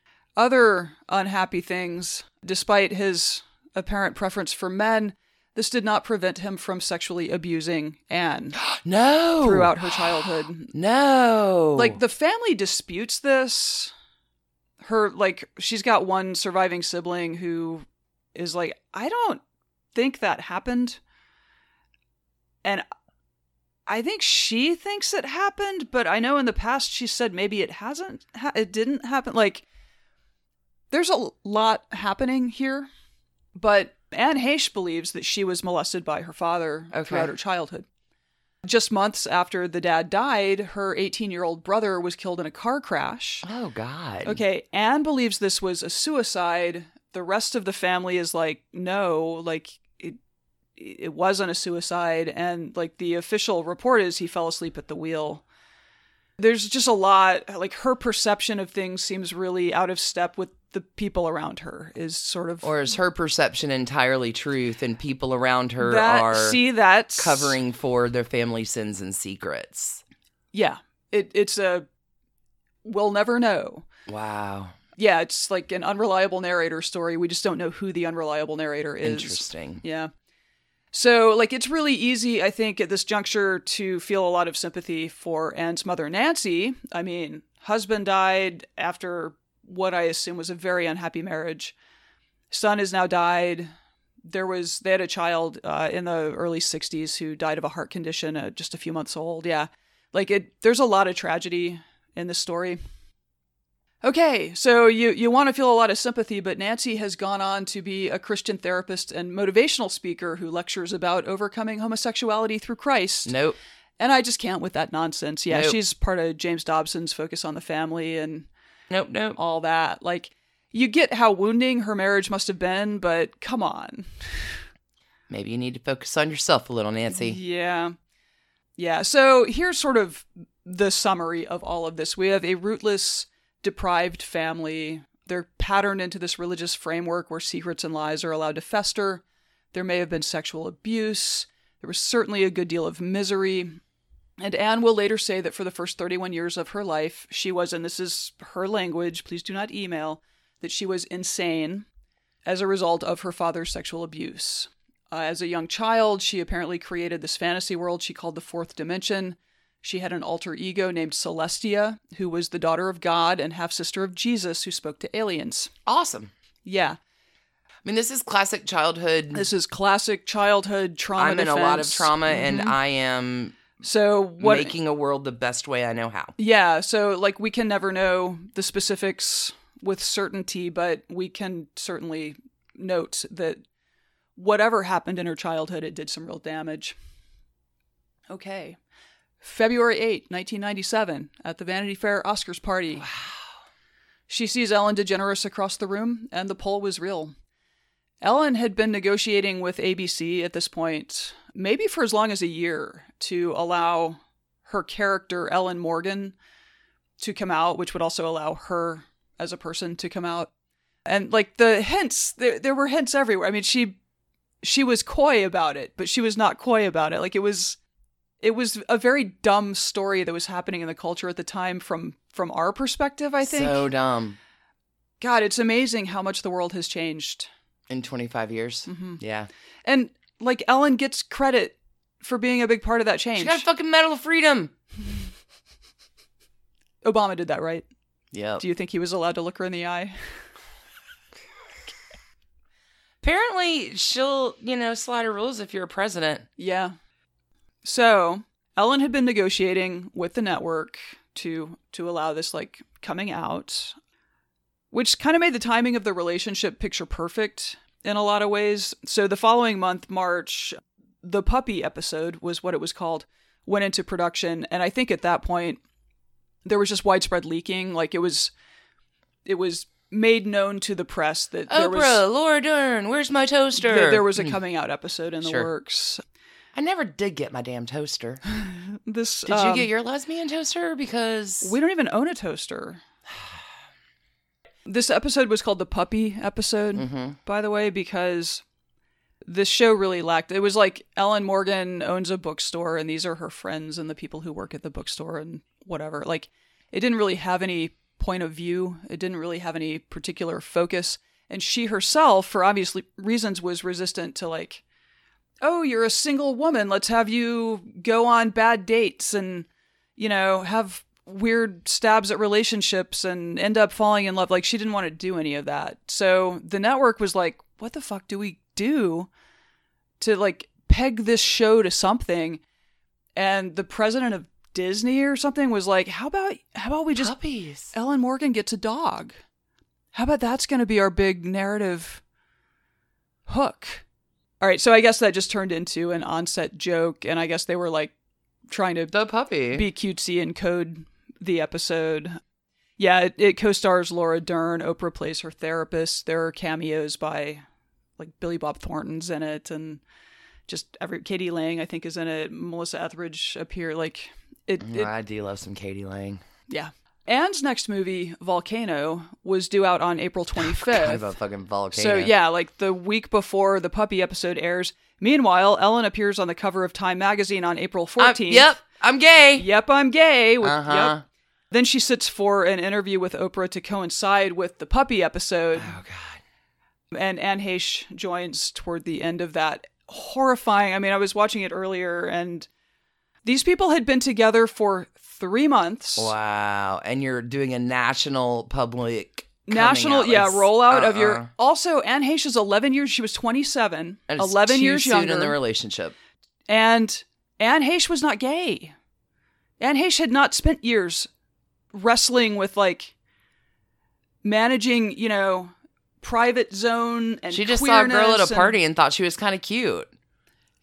other unhappy things, despite his apparent preference for men, this did not prevent him from sexually abusing Anne No. throughout her childhood. No. Like the family disputes this. Her, like, she's got one surviving sibling who is like, I don't think that happened. And I think she thinks it happened, but I know in the past she said maybe it hasn't, ha- it didn't happen. Like, there's a lot happening here, but Anne Heche believes that she was molested by her father Okay. throughout her childhood. Just months after the dad died, her eighteen-year-old brother was killed in a car crash. Oh, God. Okay, Anne believes this was a suicide. The rest of the family is like, no, like, it it wasn't a suicide. And, like, the official report is he fell asleep at the wheel. There's just a lot, like, her perception of things seems really out of step with the people around her is sort of... Or is her perception entirely truth and people around her that, are see, that's, covering for their family sins and secrets? Yeah, it, it's a... We'll never know. Wow. Yeah, it's like an unreliable narrator story. We just don't know who the unreliable narrator is. Interesting. Yeah. So, like, it's really easy, I think, at this juncture to feel a lot of sympathy for Anne's mother, Nancy. I mean, husband died after what I assume was a very unhappy marriage. Son has now died. There was, they had a child uh, in the early sixties who died of a heart condition, uh, just a few months old. Yeah. Like, it, there's a lot of tragedy in this story. Okay, so you, you want to feel a lot of sympathy, but Nancy has gone on to be a Christian therapist and motivational speaker who lectures about overcoming homosexuality through Christ. Nope. And I just can't with that nonsense. Yeah, Nope. she's part of James Dobson's Focus on the Family and Nope, nope. all that. Like, you get how wounding her marriage must have been, but come on. Maybe you need to focus on yourself a little, Nancy. Yeah. Yeah, so here's sort of the summary of all of this. We have a rootless, deprived family. They're patterned into this religious framework where secrets and lies are allowed to fester. There may have been sexual abuse. There was certainly a good deal of misery. And Anne will later say that for the first thirty-one years of her life, she was, and this is her language, please do not email, that she was insane as a result of her father's sexual abuse. Uh, as a young child, she apparently created this fantasy world she called the Fourth Dimension. She had an alter ego named Celestia, who was the daughter of God and half-sister of Jesus, who spoke to aliens. Awesome. Yeah. I mean, this is classic childhood. This is classic childhood trauma I'm in defense. a lot of trauma, Mhm. and I am so what, making a world the best way I know how. Yeah, so, like, we can never know the specifics with certainty, but we can certainly note that whatever happened in her childhood, it did some real damage. Okay. February eighth, nineteen ninety-seven, at the Vanity Fair Oscars party. Wow. She sees Ellen DeGeneres across the room, and the pull was real. Ellen had been negotiating with A B C at this point, maybe for as long as a year, to allow her character, Ellen Morgan, to come out, which would also allow her as a person to come out. And, like, the hints, there, there were hints everywhere. I mean, she she was coy about it, but she was not coy about it. Like, it was it was a very dumb story that was happening in the culture at the time from from our perspective, I think. So dumb. God, it's amazing how much the world has changed. In twenty-five years. Mm-hmm. Yeah. And, like, Ellen gets credit for being a big part of that change. She got a fucking Medal of Freedom. Obama did that, right? Yep. Do you think he was allowed to look her in the eye? Apparently, she'll, you know, slide her rules if you're a president. Yeah. So, Ellen had been negotiating with the network to to allow this, like, coming out, which kind of made the timing of the relationship picture perfect in a lot of ways. So the following month, March, the puppy episode was what it was called, went into production. And I think at that point, there was just widespread leaking. Like, it was, it was made known to the press that there Oprah, was, Laura Dern, where's my toaster? that there was a coming out episode in the Sure. works. I never did get my damn toaster. This Did um, you get your lesbian toaster? Because We don't even own a toaster. This episode was called the puppy episode, mm-hmm. by the way, because this show really lacked. It was like Ellen Morgan owns a bookstore, and these are her friends and the people who work at the bookstore and whatever. Like, it didn't really have any point of view. It didn't really have any particular focus. And she herself, for obvious reasons, was resistant to, like, oh, you're a single woman. Let's have you go on bad dates and, you know, have weird stabs at relationships and end up falling in love. Like, she didn't want to do any of that. So the network was like, what the fuck do we do to, like, peg this show to something? And the president of Disney or something was like, how about how about we just Puppies. Ellen Morgan gets a dog? How about that's going to be our big narrative hook? All right, so I guess that just turned into an on-set joke, and I guess they were, like, trying to The puppy. be cutesy and code the episode. Yeah, it, it co-stars Laura Dern. Oprah plays her therapist. There are cameos by, like, Billy Bob Thornton's in it, and just every Katie Lang, I think, is in it. Melissa Etheridge appear. Like, it, it I do love some Katie Lang. yeah. Anne's next movie, Volcano, was due out on April Forgot twenty-fifth. about fucking Volcano. So, yeah, like the week before the puppy episode airs. Meanwhile, Ellen appears on the cover of Time magazine on April fourteenth. Uh, yep, I'm gay. Yep, I'm gay. With, Uh-huh. Yep. Then she sits for an interview with Oprah to coincide with the puppy episode. Oh, God. And Anne Heche joins toward the end of that. Horrifying. I mean, I was watching it earlier, and these people had been together for three months. Wow. And you're doing a national public National, coming yeah, out. Like, rollout of uh-uh. your. Also, Anne Heche is eleven years. She was twenty-seven. And it's eleven too years soon younger. in the relationship. And Anne Heche was not gay. Anne Heche had not spent years wrestling with, like, managing, you know, private zone and She just saw a girl at a queerness and- party and thought she was kind of cute.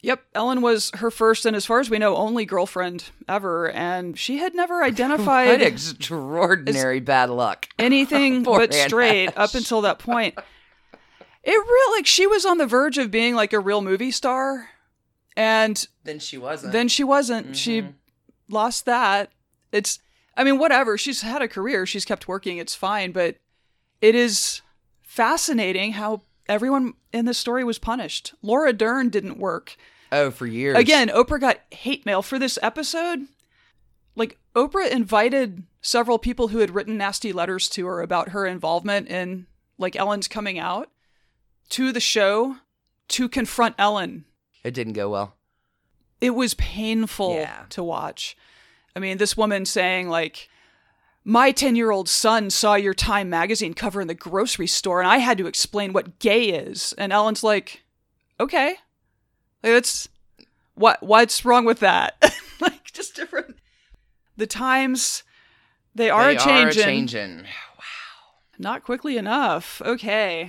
Yep, Ellen was her first and, as far as we know, only girlfriend ever, and she had never identified what extraordinary bad luck. anything but Anne straight Heche. up until that point. It really, like, she was on the verge of being like a real movie star, and Then she wasn't. then she wasn't. Mm-hmm. She lost that. It's, I mean, whatever. She's had a career. She's kept working. It's fine, but it is fascinating how everyone in this story was punished. Laura Dern didn't work. Oh, for years. Again, Oprah got hate mail for this episode. Like, Oprah invited several people who had written nasty letters to her about her involvement in, like, Ellen's coming out to the show to confront Ellen. It didn't go well. It was painful Yeah. to watch. I mean, this woman saying, like, my ten-year-old son saw your Time magazine cover in the grocery store, and I had to explain what gay is. And Ellen's like, okay. Like, that's, what, what's wrong with that? Like, just different. The times, they are they changing. are changing. Not quickly enough. Okay.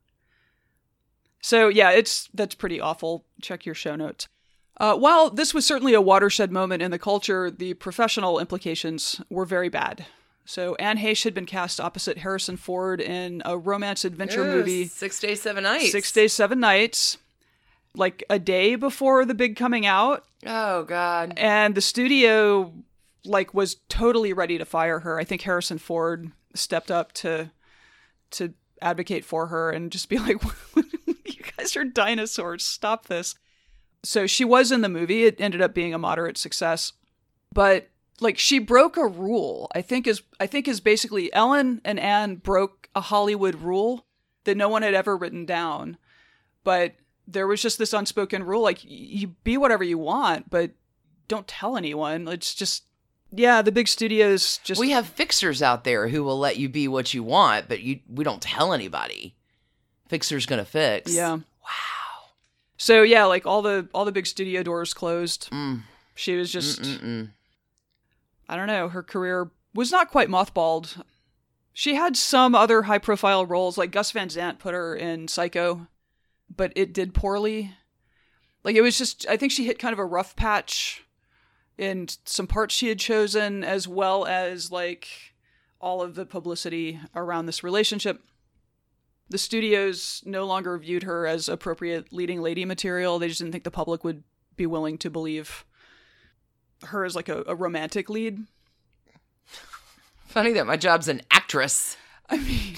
So, yeah, it's that's pretty awful. Check your show notes. Uh, while this was certainly a watershed moment in the culture, the professional implications were very bad. So Anne Heche had been cast opposite Harrison Ford in a romance adventure Ooh, movie, Six Days, Seven Nights. Six Days, Seven Nights, like a day before the big coming out. Oh, God. And the studio, like, was totally ready to fire her. I think Harrison Ford stepped up to to advocate for her and just be like, you guys are dinosaurs. Stop this. So she was in the movie. It ended up being a moderate success. But, like, she broke a rule. I think is I think is basically Ellen and Anne broke a Hollywood rule that no one had ever written down. But there was just this unspoken rule, like, you be whatever you want, but don't tell anyone. It's just, yeah, the big studios just... We have fixers out there who will let you be what you want, but you we don't tell anybody. Fixer's gonna fix. Yeah. Wow. So, yeah, like, all the all the big studio doors closed. Mm. She was just... Mm-mm-mm. I don't know, her career was not quite mothballed. She had some other high-profile roles, like Gus Van Sant put her in Psycho, but it did poorly. Like, it was just, I think she hit kind of a rough patch in some parts she had chosen, as well as, like, all of the publicity around this relationship. The studios no longer viewed her as appropriate leading lady material. They just didn't think the public would be willing to believe her as, like, a, a romantic lead. Funny that my job's an actress. I mean,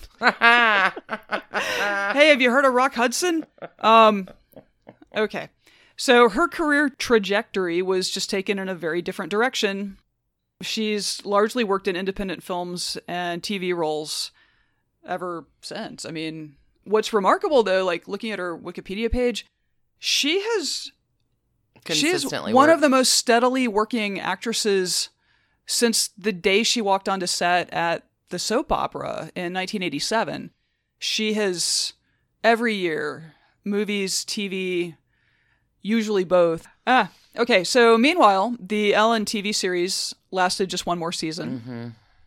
hey, have you heard of Rock Hudson? Um, okay. So her career trajectory was just taken in a very different direction. She's largely worked in independent films and T V roles ever since. I mean, what's remarkable, though, like, looking at her Wikipedia page, she has... She is Consistently one worked. of the most steadily working actresses since the day she walked onto set at the soap opera in nineteen eighty-seven. She has, every year, movies, T V, usually both. Ah, okay. So meanwhile, the Ellen T V series lasted just one more season. Mm-hmm.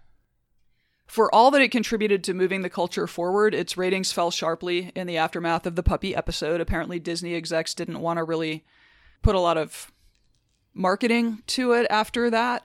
For all that it contributed to moving the culture forward, its ratings fell sharply in the aftermath of the puppy episode. Apparently, Disney execs didn't want to really put a lot of marketing to it after that.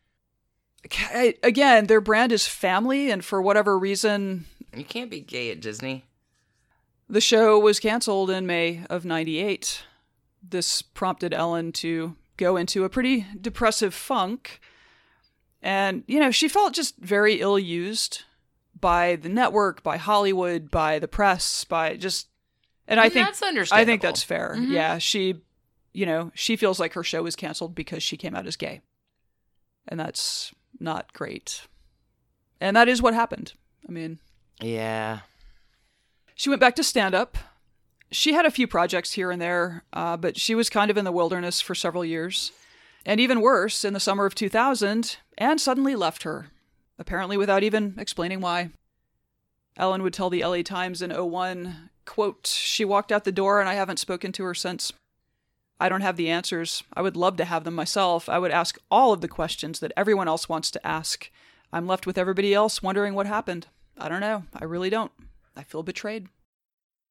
I, again, their brand is family, and for whatever reason, You can't be gay at Disney. the show was canceled in May of ninety-eight. This prompted Ellen to go into a pretty depressive funk. And, you know, she felt just very ill-used by the network, by Hollywood, by the press, by just... And I, I mean, think that's understandable. I think that's fair. Mhm. Yeah, she, you know, she feels like her show was canceled because she came out as gay. And that's not great. And that is what happened. I mean... Yeah. She went back to stand-up. She had a few projects here and there, uh, but she was kind of in the wilderness for several years. And even worse, in the summer of two thousand, Anne suddenly left her, apparently without even explaining why. Ellen would tell the L A Times in oh one, quote, "She walked out the door and I haven't spoken to her since. I don't have the answers. I would love to have them myself. I would ask all of the questions that everyone else wants to ask. I'm left with everybody else wondering what happened. I don't know. I really don't. I feel betrayed."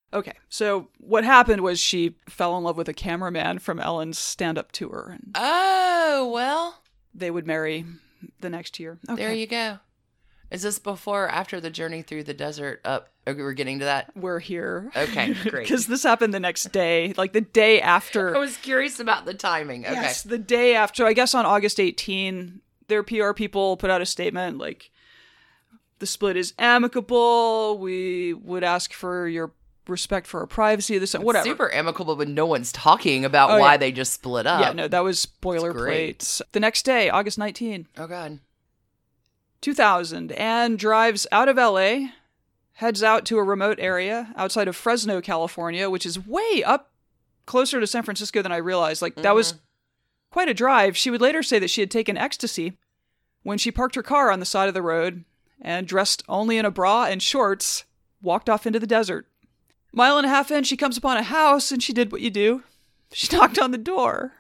Okay, so what happened was she fell in love with a cameraman from Ellen's stand-up tour. And Oh, well. they would marry the next year. Okay. There you go. Is this before or after the journey through the desert up? Okay, we're getting to that. We're here. Okay, great. Because this happened the next day, like the day after. I was curious about the timing. Okay. Yes, the day after, I guess on August eighteenth, their P R people put out a statement like, the split is amicable. We would ask for your respect for our privacy. This whatever. Super amicable, but no one's talking about Oh, why yeah. they just split up. Yeah, no, that was great. boilerplate. The next day, August nineteenth, Oh, God. two thousand, Anne drives out of L A, heads out to a remote area outside of Fresno, California, which is way up closer to San Francisco than I realized. Like, that was quite a drive. She would later say that she had taken ecstasy when she parked her car on the side of the road and, dressed only in a bra and shorts, walked off into the desert. Mile and a half in, she comes upon a house, and she did what you do. She knocked on the door.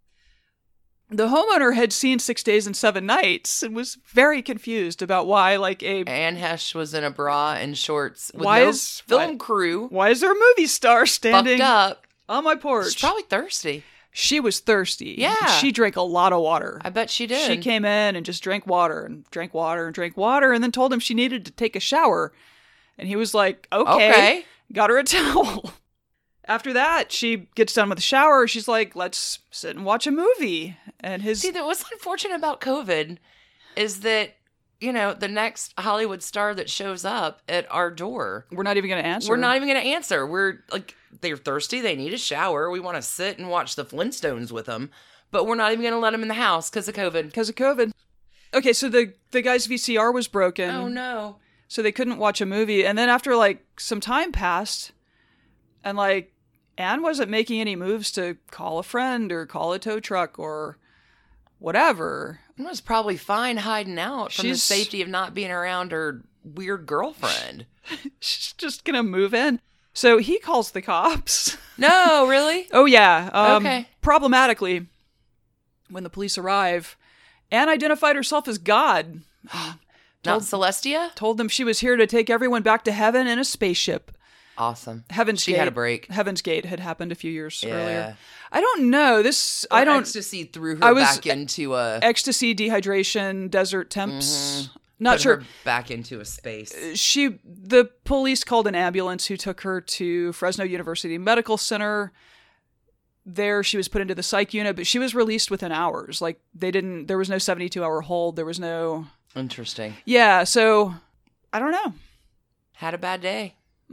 The homeowner had seen Six Days and Seven Nights and was very confused about why, like, a... Anne Hesh was in a bra and shorts with Why no is- film why- crew. Why is there a movie star standing Fucked up. on my porch? She's probably thirsty. She was thirsty. Yeah. She drank a lot of water. I bet she did. She came in and just drank water and drank water and drank water and then told him she needed to take a shower. And he was like, okay. Okay. Got her a towel. After that, she gets done with the shower. She's like, let's sit and watch a movie. And his... See, that what's unfortunate about COVID is that, you know, the next Hollywood star that shows up at our door, We're not even going to answer. we're not even going to answer. We're like, they're thirsty. They need a shower. We want to sit and watch the Flintstones with them, but we're not even going to let them in the house because of COVID. Because of COVID. Okay, so the, the guy's V C R was broken. Oh, no. So they couldn't watch a movie. And then after, like, some time passed, and, like, Anne wasn't making any moves to call a friend or call a tow truck or whatever. It was probably fine hiding out from the She's- safety of not being around her weird girlfriend. She's just gonna move in. So he calls the cops. No, really? Oh, yeah. Um, Okay. Problematically, when the police arrive, Anne identified herself as God. Not Celestia? Told them she was here to take everyone back to heaven in a spaceship. Awesome. Heaven's She Gate. had a break. Heaven's Gate had happened a few years Yeah. earlier. I don't know. This, I don't... Ecstasy threw her I was- back into a... Ecstasy, dehydration, desert temps. Not put sure. her back into a space. She, the police called an ambulance who took her to Fresno University Medical Center. There, she was put into the psych unit, but she was released within hours. Like, they didn't, there was no seventy-two hour hold. There was no, Interesting. yeah, so, I don't know. Had a bad day.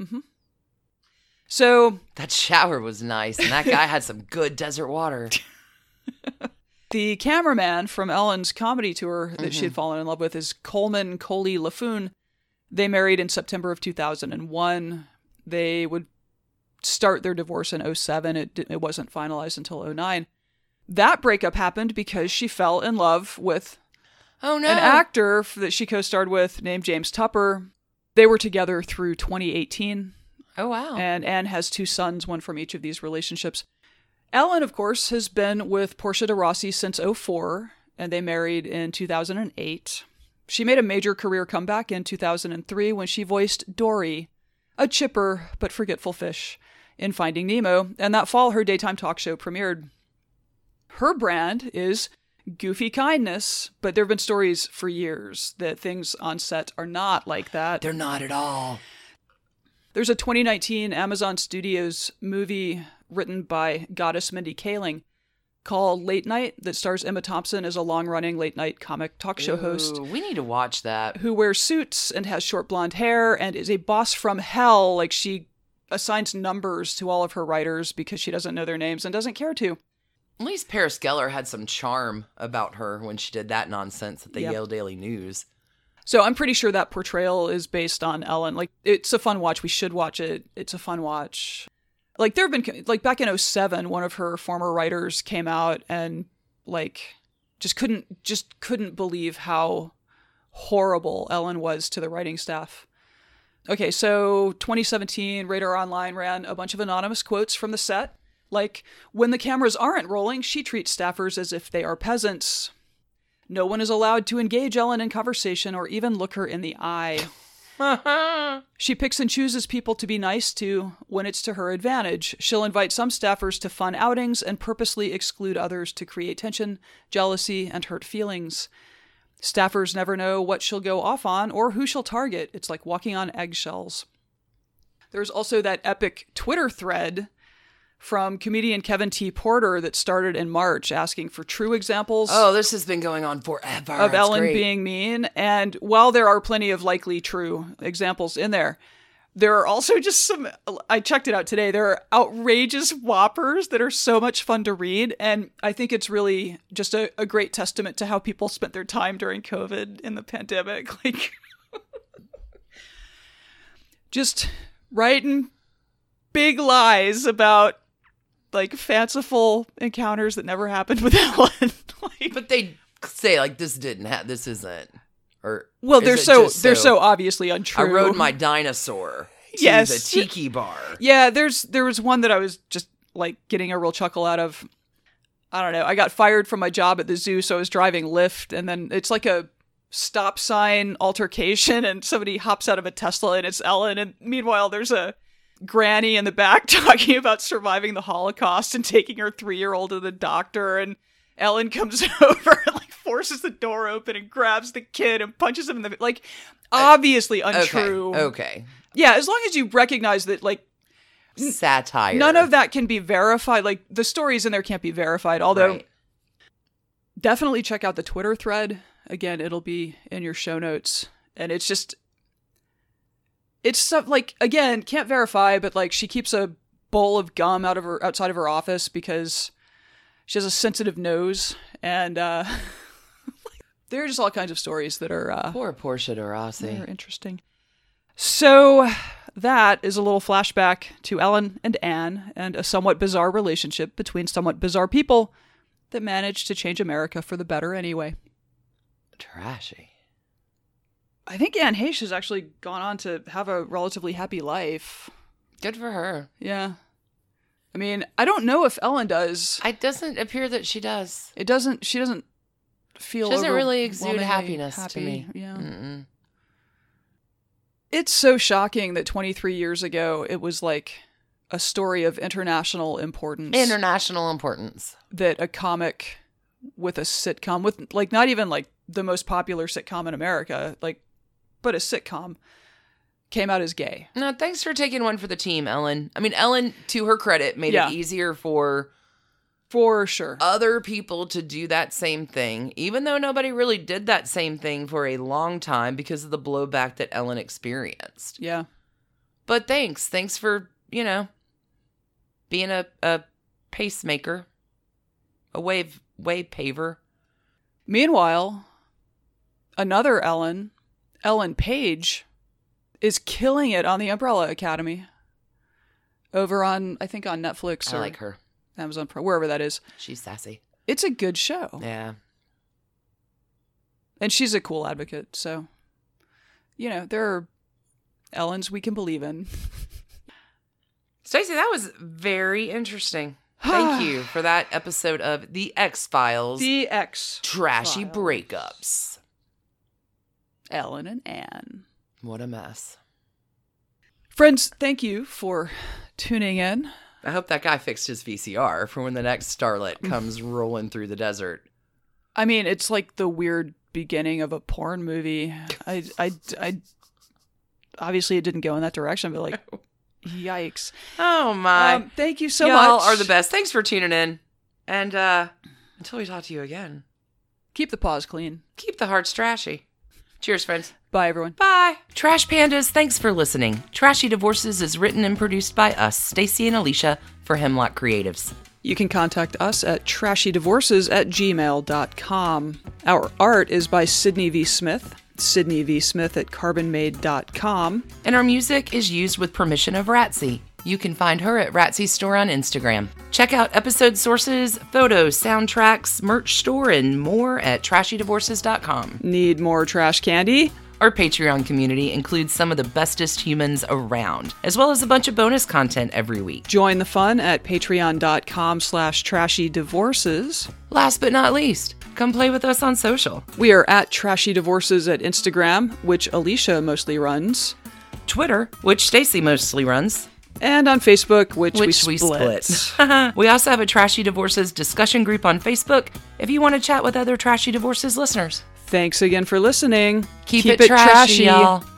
So, That shower was nice, and that guy had some good desert water. the cameraman from Ellen's comedy tour that she had fallen in love with is Coleman Coley LaFoon. They married in September of two thousand one. They would start their divorce in oh seven. It, di- it wasn't finalized until oh nine. That breakup happened because she fell in love with Oh, no. an actor f- that she co-starred with named James Tupper. They were together through twenty eighteen. Oh, wow. And Anne has two sons, one from each of these relationships. Ellen, of course, has been with Portia de Rossi since oh four, and they married in two thousand eight. She made a major career comeback in two thousand three when she voiced Dory, a chipper but forgetful fish, in Finding Nemo, and that fall her daytime talk show premiered. Her brand is goofy kindness, but there have been stories for years that things on set are not like that. They're not at all. There's a twenty nineteen Amazon Studios movie written by Goddess Mindy Kaling called Late Night that stars Emma Thompson as a long-running late-night comic talk show host Ooh, we need to watch that. who wears suits and has short blonde hair and is a boss from hell. Like, she assigns numbers to all of her writers because she doesn't know their names and doesn't care to. At least Paris Geller had some charm about her when she did that nonsense at the Yep. Yale Daily News. So I'm pretty sure that portrayal is based on Ellen. Like, it's a fun watch. We should watch it. It's a fun watch. Like, there have been, like, back in oh seven, one of her former writers came out and, like, just couldn't, just couldn't believe how horrible Ellen was to the writing staff. Okay, so twenty seventeen, Radar Online ran a bunch of anonymous quotes from the set. Like, when the cameras aren't rolling, she treats staffers as if they are peasants. No one is allowed to engage Ellen in conversation or even look her in the eye. She picks and chooses people to be nice to when it's to her advantage. She'll invite some staffers to fun outings and purposely exclude others to create tension, jealousy, and hurt feelings. Staffers never know what she'll go off on or who she'll target. It's like walking on eggshells. There's also that epic Twitter thread from comedian Kevin T. Porter that started in March asking for true examples. Oh, this has been going on forever. Of It's Ellen great. being mean. And while there are plenty of likely true examples in there, there are also just some, I checked it out today, there are outrageous whoppers that are so much fun to read. And I think it's really just a, a great testament to how people spent their time during COVID in the pandemic. Like, just writing big lies about like fanciful encounters that never happened with Ellen. Like, But they say like this didn't happen. This isn't. Or well, is they're it so, just they're so obviously untrue. I rode my dinosaur to Yes. the tiki bar. Yeah, there's there was one that I was just like getting a real chuckle out of. I don't know. I got fired from my job at the zoo, so I was driving Lyft, and then it's like a stop sign altercation, and somebody hops out of a Tesla, and it's Ellen. And meanwhile, there's a granny in the back talking about surviving the Holocaust and taking her three-year-old to the doctor, and Ellen comes over and like forces the door open and grabs the kid and punches him in the like obviously untrue. Okay. okay. Yeah, as long as you recognize that like Satire. none of that can be verified. Like the stories in there can't be verified. Although Right. definitely check out the Twitter thread. Again, it'll be in your show notes. And it's just it's stuff like, again, can't verify, but like she keeps a bowl of gum out of her outside of her office because she has a sensitive nose. And uh there are just all kinds of stories that are uh Poor Portia de Rossi. they're interesting. So that is a little flashback to Ellen and Anne and a somewhat bizarre relationship between somewhat bizarre people that managed to change America for the better anyway. Trashy. I think Anne Heche has actually gone on to have a relatively happy life. Good for her. Yeah. I mean, I don't know if Ellen does. It doesn't appear that she does. It doesn't, she doesn't feel She doesn't really exude overwhelmingly happiness to happy. me. Yeah. Mm-mm. It's so shocking that twenty-three years ago, it was like a story of international importance. International importance. That a comic with a sitcom, with like not even like the most popular sitcom in America, like, but a sitcom, came out as gay. No, thanks for taking one for the team, Ellen. I mean, Ellen, to her credit, made Yeah. it easier for For sure. other people to do that same thing, even though nobody really did that same thing for a long time because of the blowback that Ellen experienced. Yeah. But thanks. Thanks for, you know, being a, a pacemaker, a wave wave paver. Meanwhile, another Ellen, Ellen Page, is killing it on the Umbrella Academy. Over on, I think on Netflix I or like her. Amazon Prime, wherever that is. She's sassy. It's a good show. Yeah. And she's a cool advocate, so, you know, there are Ellens we can believe in. Stacey, that was very interesting. Thank you for that episode of The X-Files. The X. Trashy Files. breakups. Ellen and Anne. What a mess. Friends, thank you for tuning in. I hope that guy fixed his V C R for when the next starlet comes rolling through the desert. I mean, it's like the weird beginning of a porn movie. I, I, I, obviously it didn't go in that direction, but like, yikes. Oh my. Um, thank you so Y'all much. are the best. Thanks for tuning in. And uh until we talk to you again, Keep the paws clean. keep the hearts trashy. Cheers, friends. Bye, everyone. Bye. Trash Pandas, thanks for listening. Trashy Divorces is written and produced by us, Stacey and Alicia, for Hemlock Creatives. You can contact us at trashydivorces at gmail dot com. Our art is by Sydney V. Smith. Sydney V. Smith at carbonmade dot com. And our music is used with permission of Ratsy. You can find her at Ratsy's store on Instagram. Check out episode sources, photos, soundtracks, merch store, and more at trashy divorces dot com. Need more trash candy? Our Patreon community includes some of the bestest humans around, as well as a bunch of bonus content every week. Join the fun at patreon dot com slash trashydivorces. Last but not least, come play with us on social. We are at Trashy Divorces at Instagram, which Alicia mostly runs. Twitter, which Stacy mostly runs. And on Facebook, which, which we split. We, split. We also have a Trashy Divorces discussion group on Facebook if you want to chat with other Trashy Divorces listeners. Thanks again for listening. Keep, Keep it, it trashy, trashy, y'all.